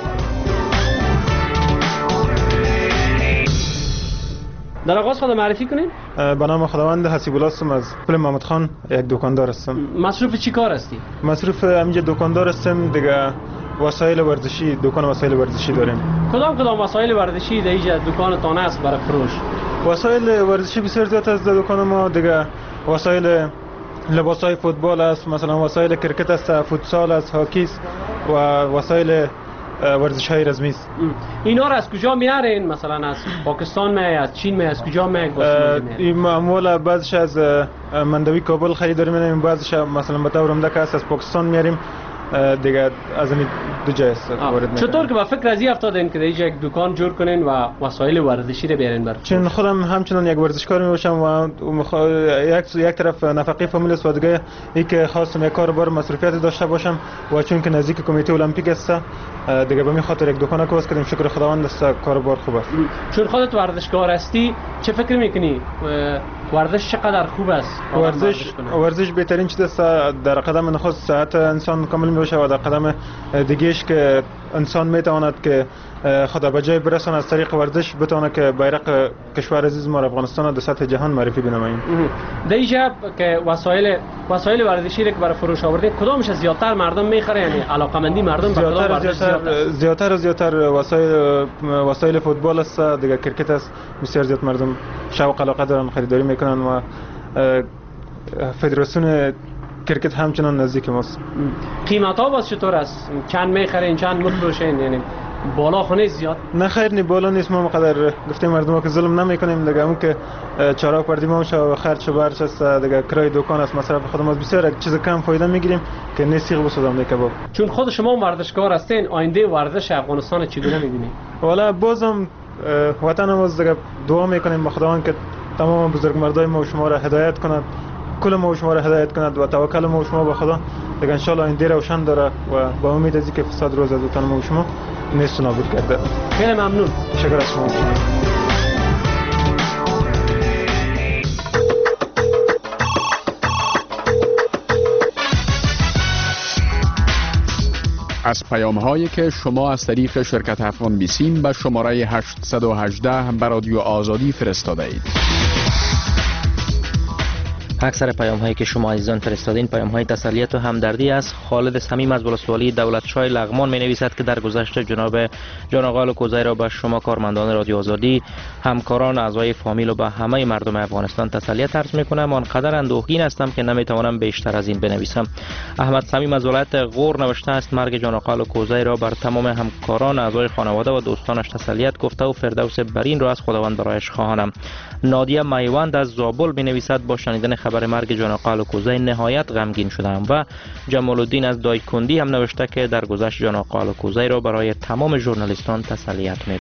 L: در آغاز خود معرفی کنین؟
T: به نام خداوند حسیب الله هستم، از پل محمد خان، یک دکاندار هستم.
L: مصروف چی کار هستی؟
T: مصروف همینجا دکاندار هستم دیگه. وسایل ورزشی، دکان وسایل ورزشی داریم.
L: کدام کدام وسایل ورزشی در اینجا دکانتان است برای فروش؟
T: وسایل ورزشی بسیار زیاد است در دکان ما دیگه. وسایل لباسای فوتبال است، مثلا وسایل کرکت است، فوتسال است، هاکی است و وسایل ورزش های رزمی است.
L: اینا را از کجا میارین؟ مثلا از پاکستان می، از چین می، از کجا می؟
T: این معمولا بعضش از مندوی کابل خریداریم، بعضش مثلا به طور عمده است از پاکستان میاریم دیگه. از این دو جای است وارد.
L: چطور که با فکر از این افتادین که اینجا یک دکان جور کنین و وسایل ورزشی رو بیارین بر؟
T: چون خودم همچنان یک ورزشکار میباشم و یک یک طرف نفقه فامیل است و دیگه ای که خواستم یک کار بار مصرفیت داشته باشم و چون که نزدیک کمیته المپیک است دیگه به می خاطر یک دکان کوس کردیم. شکر خداوند است کار بار خوب است.
L: چون خودت ورزشکار هستی چه فکر میکنی ورزش چقدر خوب است؟
T: ورزش ورزش بهترین چیز است. در قدم نخست صحت انسان کامل میشه و در قدم دیگهش که انسان میتواند که خدا به جای برساند از طریق ورزش بتونه که بیرق کشور عزیز ما افغانستان در سطح جهان معرفی بنماییم.
L: در اینجا که وسایل وسایل ورزشی که برای فروش آوردین کدامش زیاتر مردم میخره؟ یعنی علاقمندی مردم به کدام ورزش زیاتر
T: زیاتر زیاتر وسایل وسایل فوتبال است دیگه، کرکت است، بسیار زیاد مردم شوق علاقه دارن خریداری میکنن و فدراسیون کرکت همچنان نزدیک ماست.
L: قیمت ها باز چطور است؟ چند میخرین چند میفروشین؟ یعنی بالا خونه زیاد؟
T: نه خیر نی بالا نیست. ما مقدر گفتیم مردم که ظلم نمیکنیم دیگه. اون که چراغ پردی ما شو خرج برش است دیگه، کرای دکان است، مصرف خودمون بسیار چیز کم فایده میگیریم که نسیغ بسازم کباب.
L: چون خود شما ورزشکار هستین آینده ورزش افغانستان چگونه میبینید؟
T: والا بازم وطنم از دیگه دعا میکنیم به خداوند که تمام بزرگمردای ما و شما را هدایت کند توکل ما و شما را هدایت کند و توکل ما و شما به خدا دیگه ان شاء الله آینده روشن داره و با امید از اینکه فساد روز از وطن ما و شما نیست و نابود کرده.
L: خیلی ممنون.
T: شکر از شما.
I: از پیام هایی که شما از طریق شرکت افغان بیسیم به شماره هشتصد و هجده به رادیو آزادی فرستاده اید.
R: اکثر پیام هایی که شما عزیزان فرستادین پیام های تسلیت و همدردی است. خالد صمیم از ولسوالی دولت شاه لغمان می نویسد که در گذشته جناب جان آقا کوزی را به شما کارمندان رادیو آزادی، همکاران، اعضای فامیل و به همه مردم افغانستان تسلیت عرض می کنم. آنقدر اندوهگین هستم که نمی توانم بیشتر از این بنویسم. احمد صمیم از ولایت غور نوشته است مرگ جان آقا کوزی را بر تمام همکاران، اعضای خانواده و دوستانش تسلیت گفته و فردوس برین را از خداوند برایش خواهانم. نادیه میوند از زابل می نویسد با شنیدن خبر مرگ جان آقا کوزی نهایت غمگین شدم. و جمال الدین از دایکندی هم نوشته که در گذشت جان آقا کوزی را برای تمام ژورنالیستان تسلیت می